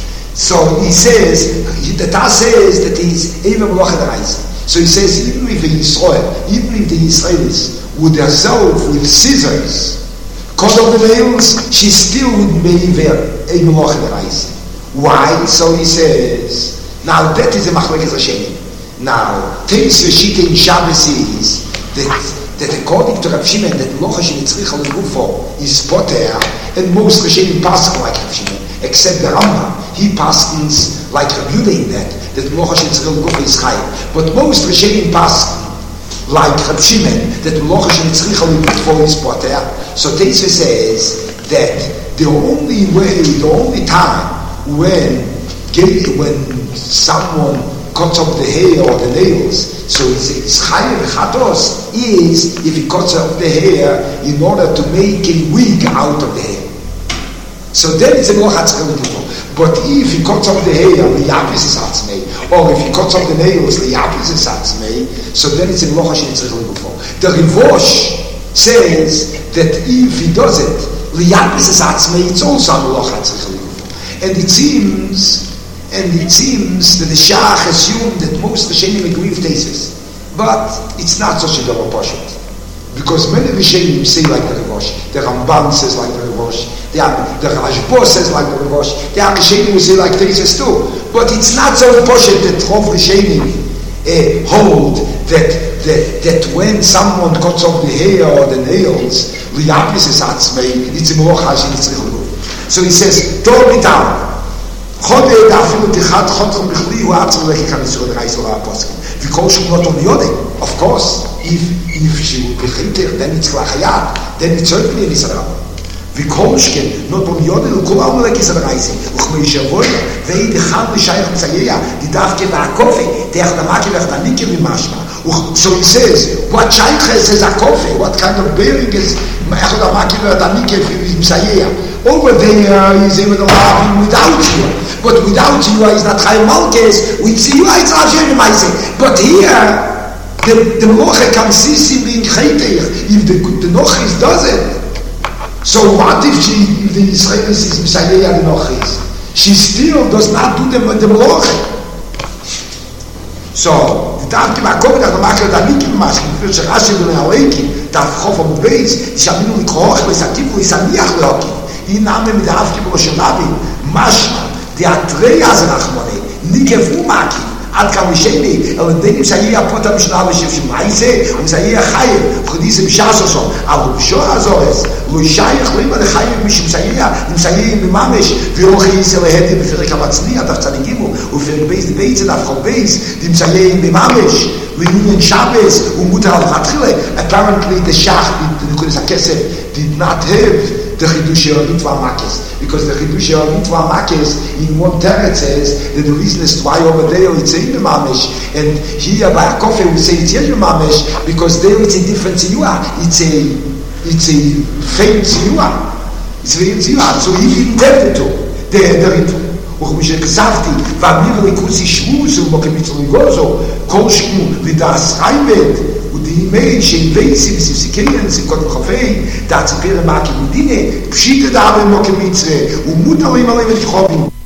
So he says, the Taz says that he's even locha the reis. So he says, even if the Israel, even if the Israelis would herself with scissors cut off the nails, she still would be even locha the reis. Why? So he says, now that is a machlekes Hashem. Now, Teis Reshita in Shabbos is that, that according to Rav Shimon, that Locha Shenitzrich al Gufo is poter, and most Rishonim pass like Rav Shimon, except the Rambam. He passes like Rav Yehuda in that, that Locha Shenitzrich al Gufo is Chayim. But most Rishonim pass like Rav Shimon, that Locha Shenitzrich al Gufo is poter. So Teis says that the only way, the only time when when someone cuts off the hair or the nails, so it's chayav v'chatos is if he cuts off the hair in order to make a wig out of the hair. So then it's a melacha tzricha. But if he cuts off the hair, liyapis is atzmei, or if he cuts off the nails, liyapis is atzmei, so then it's a melacha shenitzricha. The Rivosh says that if he does it, liyapis is atzmei, it's also a melacha tzricha. And it seems, and it seems that the Shach assumed that most Rishonim agree with Tesis, but it's not such a double portion, because many Rishonim say like the Rivosh, the Ramban says like the Rivosh, the the Rashbo says like the Rivosh, the Rishonim who say like Tesis too, but it's not so portion that Rov Rishonim uh, hold that, that that when someone cuts off the hair or the nails, liyapis is atzmei, it's a melacha shenitzricha. So he says, don't be down. Chode dafilu tichat chodrom bichli hu atzim leki kanisur reisel ha'aposkim. V'kol shum not on yodeh. Of course, if if she will be chitich, then it's klachayat. Then it's certainly an Israel. V'kol shken not on yodeh l'kol amu leki Israel reisel. Uchmei shavoy v'ei dechal v'shayach m'tzayeya didavke v'akofe teach namake v'achtanike v'mashma. So he says, what shayach says akofe? What kind of bearing is echad namake v'achtanike v'mtzayeya? Over there, he's able to love without you. But without you, he's not Chaim Malkes. With you, he's not Hashem Maiseh. But here, the, the Moche can see him being Chayteich. If the, the Nochis does it, so what if she, if the Israelis is Messiah the Nochis? She still does not do the, the Moche. So, the Tavki Makovi, the Makar, the Nikim Mash, the Rashi, the Naoiki, the Chof of Beis, Shaminu Likroch, the Satifu, the Samiach, the die Name mit der Hafke Boshonavi, Mashma, die Atreya Zanachmone, Nikevumaki, עד כמה שני, אבל דנים שהיא הפות המשנה בשביל שמייסה, ומשהיא החייב, וכדיסם שעשו, אבל בשור הזורס, לא שייך לימה לחייב משום שהיא, אם שהיא מממש, ואוכי ישראל להדי בפרק המצניע, דף צדיגימו, ופרק בייס דבייס, דף חול בייס, אם שהיא מממש, לעניין שבס, ומותר על התחילה, apparently the shach, נקודס הכסף, did not have the Chidush Mitva Makis, because the Chidush Mitva Makis in one teretz says that the reason is why over there it's in the Mamish, and here by a coffee we say it's in the Mamish, because there it's a different Ziyua, it's a it's a fake Ziyua, it's a fake Ziyua, so he didn't have the two, the the Ritu. וכמו שכזבתי, ואמיר ליקוסי שמוס ומוקמיץ לגוזו, כל שמו לדעס חייבת, ודימי שבייסים סיפסיקיינים, סיפקות מחופי, דעצפיר המאקי מדינה, פשיט את העם ומוקמיץ, ומות עלים עליהם את חובים.